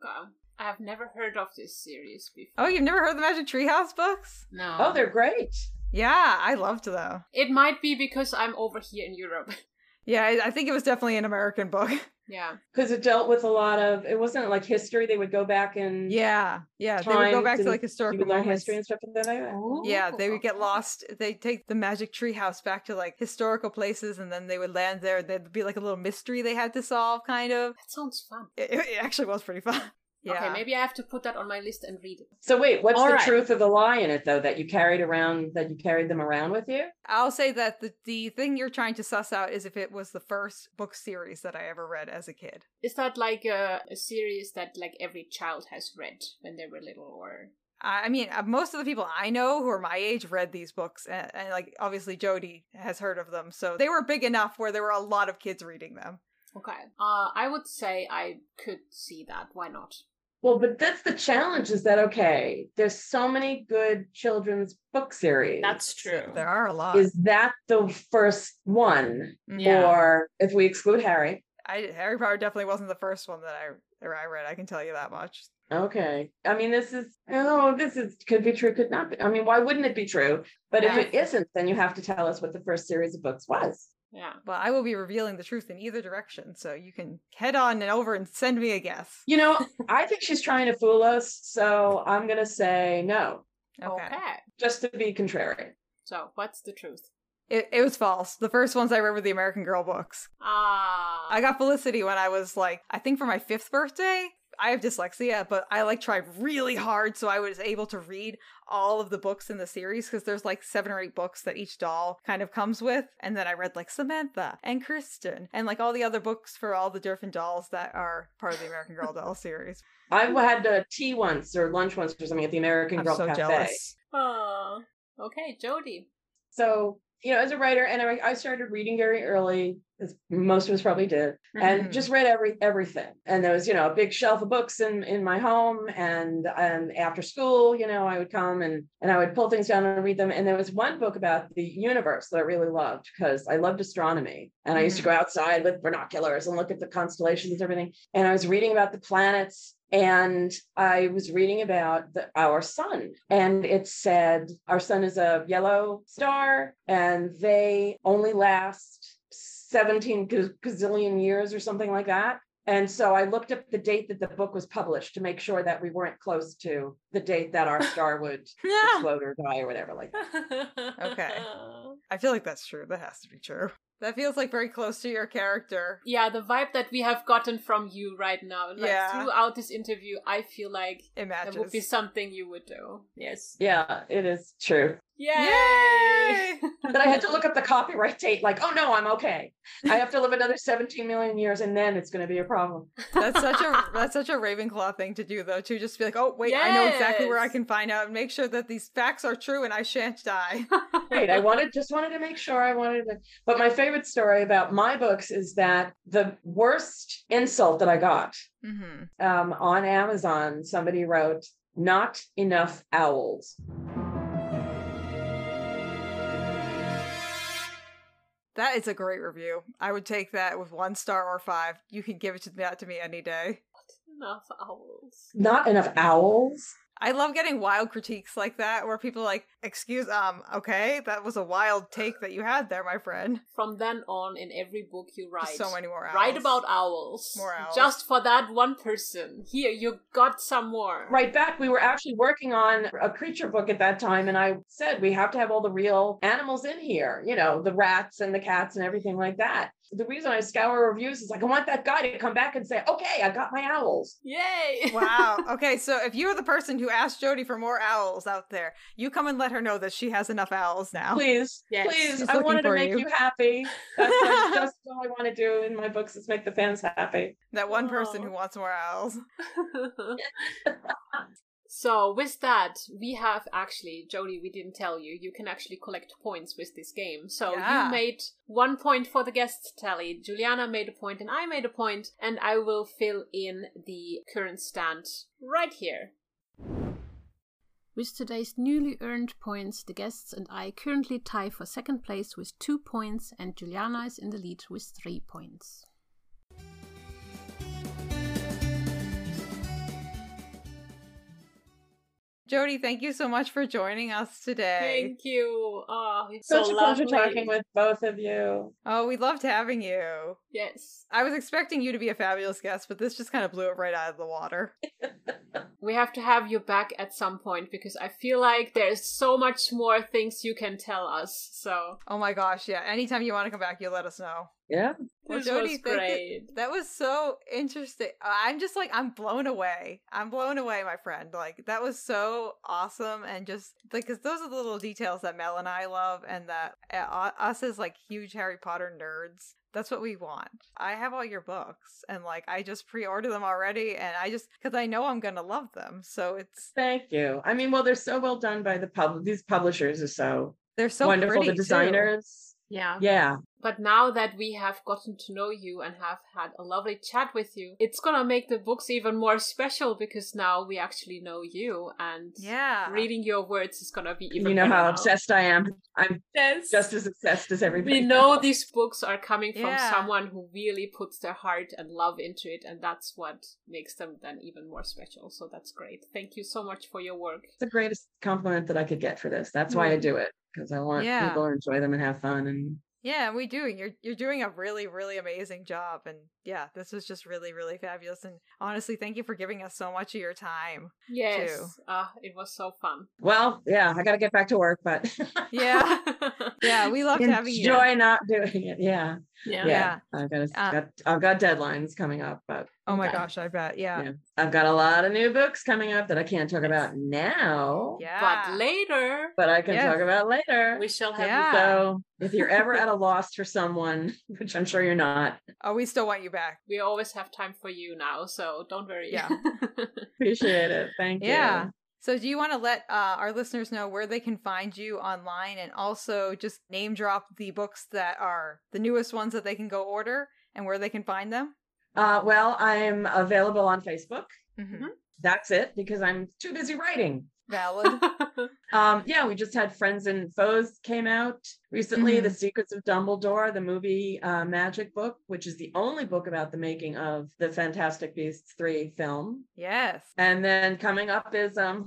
I have never heard of this series before. Oh, you've never heard the Magic Treehouse books? No. Oh, they're great. Yeah, I loved them. It might be because I'm over here in Europe. Yeah, I think it was definitely an American book. Yeah. Because it dealt with a lot of, it wasn't like history. They would go back and Yeah, they would go back to like historical learn moments. history and stuff like that. Yeah, they would get lost. They'd take the Magic Treehouse back to like historical places, and then they would land there. There'd be like a little mystery they had to solve, kind of. That sounds fun. It actually was pretty fun. Yeah. Okay, maybe I have to put that on my list and read it. So wait, what's All the right. truth of the lie in it though, that you carried them around with you? I'll say that the thing you're trying to suss out is if it was the first book series that I ever read as a kid. Is that like a series that like every child has read when they were little, or? I mean, most of the people I know who are my age read these books, and like obviously Jody has heard of them, so they were big enough where there were a lot of kids reading them. Okay. I would say I could see that. Why not? Well, but that's the challenge, is that, okay, there's so many good children's book series. That's true. There are a lot. Is that the first one? Yeah. Or if we exclude Harry? Harry Potter definitely wasn't the first one that I read, I can tell you that much. Okay. I mean, this could be true, could not be. I mean, why wouldn't it be true? But if it isn't, then you have to tell us what the first series of books was. Yeah. Well, I will be revealing the truth in either direction, so you can head on and over and send me a guess. You know, I think she's trying to fool us, so I'm going to say no, Okay. just to be contrary. So, what's the truth? It was false. The first ones I read were the American Girl books. I got Felicity when I was like, I think for my 5th birthday. I have dyslexia, but I like tried really hard so I was able to read all of the books in the series, because there's like 7 or 8 books that each doll kind of comes with. And then I read like Samantha and Kristen and like all the other books for all the different dolls that are part of the American Girl doll series. I had tea once or lunch once or something at the American Girl I'm so Cafe. jealous. Oh. Okay, Jody. So, you know, as a writer, and I started reading very early, as most of us probably did, and just read everything. And there was, you know, a big shelf of books in my home, and after school, you know, I would come and I would pull things down and read them. And there was one book about the universe that I really loved, because I loved astronomy, and I used to go outside with binoculars and look at the constellations and everything. And I was reading about the planets. And I was reading about our sun, and it said our sun is a yellow star, and they only last 17 gazillion years or something like that. And so I looked up the date that the book was published to make sure that we weren't close to the date that our star would explode or die or whatever like that. Okay. I feel like that's true. That has to be true. That feels like very close to your character. Yeah, the vibe that we have gotten from you right now, like throughout this interview, I feel like it matches. That would be something you would do. Yes. Yeah, it is true. Yay! But I had to look up the copyright date, like, oh no, I'm okay. I have to live another 17 million years and then it's going to be a problem. That's such a Ravenclaw thing to do, though, to just be like, oh, wait, I know exactly where I can find out and make sure that these facts are true and I shan't die. Right. Just wanted to make sure but my favorite story about my books is that the worst insult that I got on Amazon, somebody wrote, "Not enough owls." That is a great review. I would take that with 1 star or 5. You can give that to me any day. Not enough owls. Not enough owls? I love getting wild critiques like that, where people are like, okay, that was a wild take that you had there, my friend. From then on, in every book you write, just so many more owls. Write about owls. More owls. Just for that one person. Here, you got some more. Right back, we were actually working on a creature book at that time, and I said, we have to have all the real animals in here, the rats and the cats and everything like that. The reason I scour reviews is like, I want that guy to come back and say, okay, I got my owls. Yay! Wow. Okay, so if you're the person who asked Jody for more owls out there, you come and let her know that she has enough owls now. Please, yes. Please. She's I wanted to make you. you happy. That's all I want to do in my books is make the fans happy. That one person who wants more owls. So with that, we have actually, Jody, we didn't tell you, you can actually collect points with this game. So you made 1 point for the guest tally, Juliana made a point and I made a point, and I will fill in the current stand right here. With today's newly earned points, the guests and I currently tie for second place with 2 points, and Juliana is in the lead with 3 points. Jody, thank you so much for joining us today. Thank you. Oh, it's such so a pleasure lovely. talking with both of you. Oh, we loved having you. Yes. I was expecting you to be a fabulous guest, but this just kind of blew it right out of the water. We have to have you back at some point because I feel like there's so much more things you can tell us. So. Oh my gosh, yeah. Anytime you want to come back, you let us know. Yeah. Well, This Jody, was great. that was so interesting. I'm just like, I'm blown away. I'm blown away, my friend. Like, that was so awesome. And just, like, because those are the little details that Mel and I love, and that us as, like, huge Harry Potter nerds, that's what we want. I have all your books, and, like, I just pre-order them already, and because I know I'm going to love them. So it's... Thank you. I mean, well, they're so well done by these publishers are so... They're so wonderful. pretty, the designers. Yeah. Yeah. But now that we have gotten to know you and have had a lovely chat with you, it's gonna make the books even more special because now we actually know you, and reading your words is gonna be even better how now. obsessed I am. I'm just as obsessed as everybody. We know these books are coming from Yeah. someone who really puts their heart and love into it, and that's what makes them then even more special. So that's great. Thank you so much for your work. It's the greatest compliment that I could get for this. That's why I do it, because I want people to enjoy them and have fun. And yeah, we do. You're doing a really, really amazing job. And yeah, this was just really, really fabulous. And honestly, thank you for giving us so much of your time. Yes. Too. It was so fun. Well, yeah, I got to get back to work, but yeah, we loved having you. Enjoy not doing it. Yeah. Yeah. I've got deadlines coming up, but oh my gosh, I bet. Yeah. I've got a lot of new books coming up that I can't talk about now. Yeah. But later. But I can talk about later. We shall have Yeah. So if you're ever at a loss for someone, which I'm sure you're not. Oh, we still want you back. We always have time for you now, so don't worry. Yeah. Appreciate it. Thank you. Yeah. So do you want to let our listeners know where they can find you online, and also just name drop the books that are the newest ones that they can go order and where they can find them? Well, I'm available on Facebook. Mm-hmm. That's it, because I'm too busy writing. Valid. We just had Friends and Foes came out recently. The Secrets of Dumbledore, the movie magic book, which is the only book about the making of the Fantastic Beasts 3 film. Yes. And then coming up is and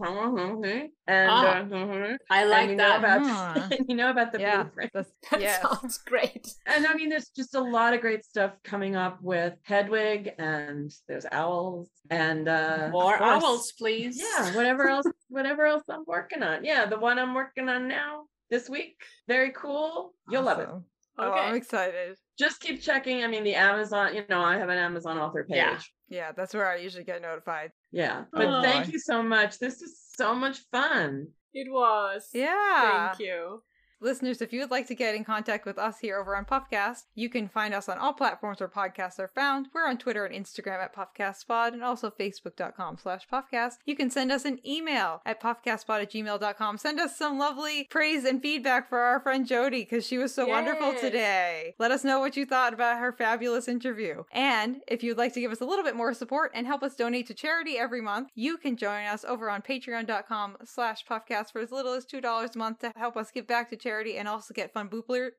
I like that. You know about the blueprint. That sounds great. And I mean, there's just a lot of great stuff coming up with Hedwig, and there's owls and more owls, please. Yeah, whatever else I'm working on. Yeah, the one I'm working on now this week. Very cool. You'll love it. Okay. Oh, I'm excited. Just keep checking. I mean, the Amazon, I have an Amazon author page. Yeah, that's where I usually get notified. Yeah. But thank you so much. This is so much fun. It was. Yeah. Thank you. Listeners, if you would like to get in contact with us here over on Puffcast, you can find us on all platforms where podcasts are found. We're on Twitter and Instagram at PuffcastPod and also Facebook.com/Puffcast. You can send us an email at puffcastpod@gmail.com. Send us some lovely praise and feedback for our friend Jody because she was so wonderful today. Let us know what you thought about her fabulous interview. And if you'd like to give us a little bit more support and help us donate to charity every month, you can join us over on patreon.com/Puffcast for as little as $2 a month to help us give back to charity and also get fun bloopers,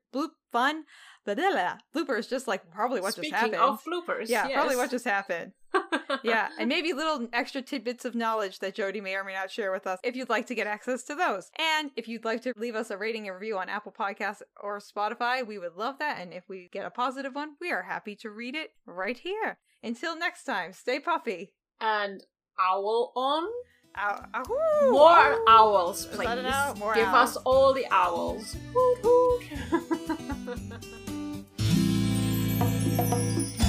just like probably what just happened. Speaking of bloopers, yeah, yes. probably what just happened. Yeah, and maybe little extra tidbits of knowledge that Jody may or may not share with us if you'd like to get access to those. And if you'd like to leave us a rating and review on Apple Podcasts or Spotify, we would love that. And if we get a positive one, we are happy to read it right here. Until next time, stay puffy. And owl on. More owls, please. More Give owls. us all the owls. Hoot, hoot.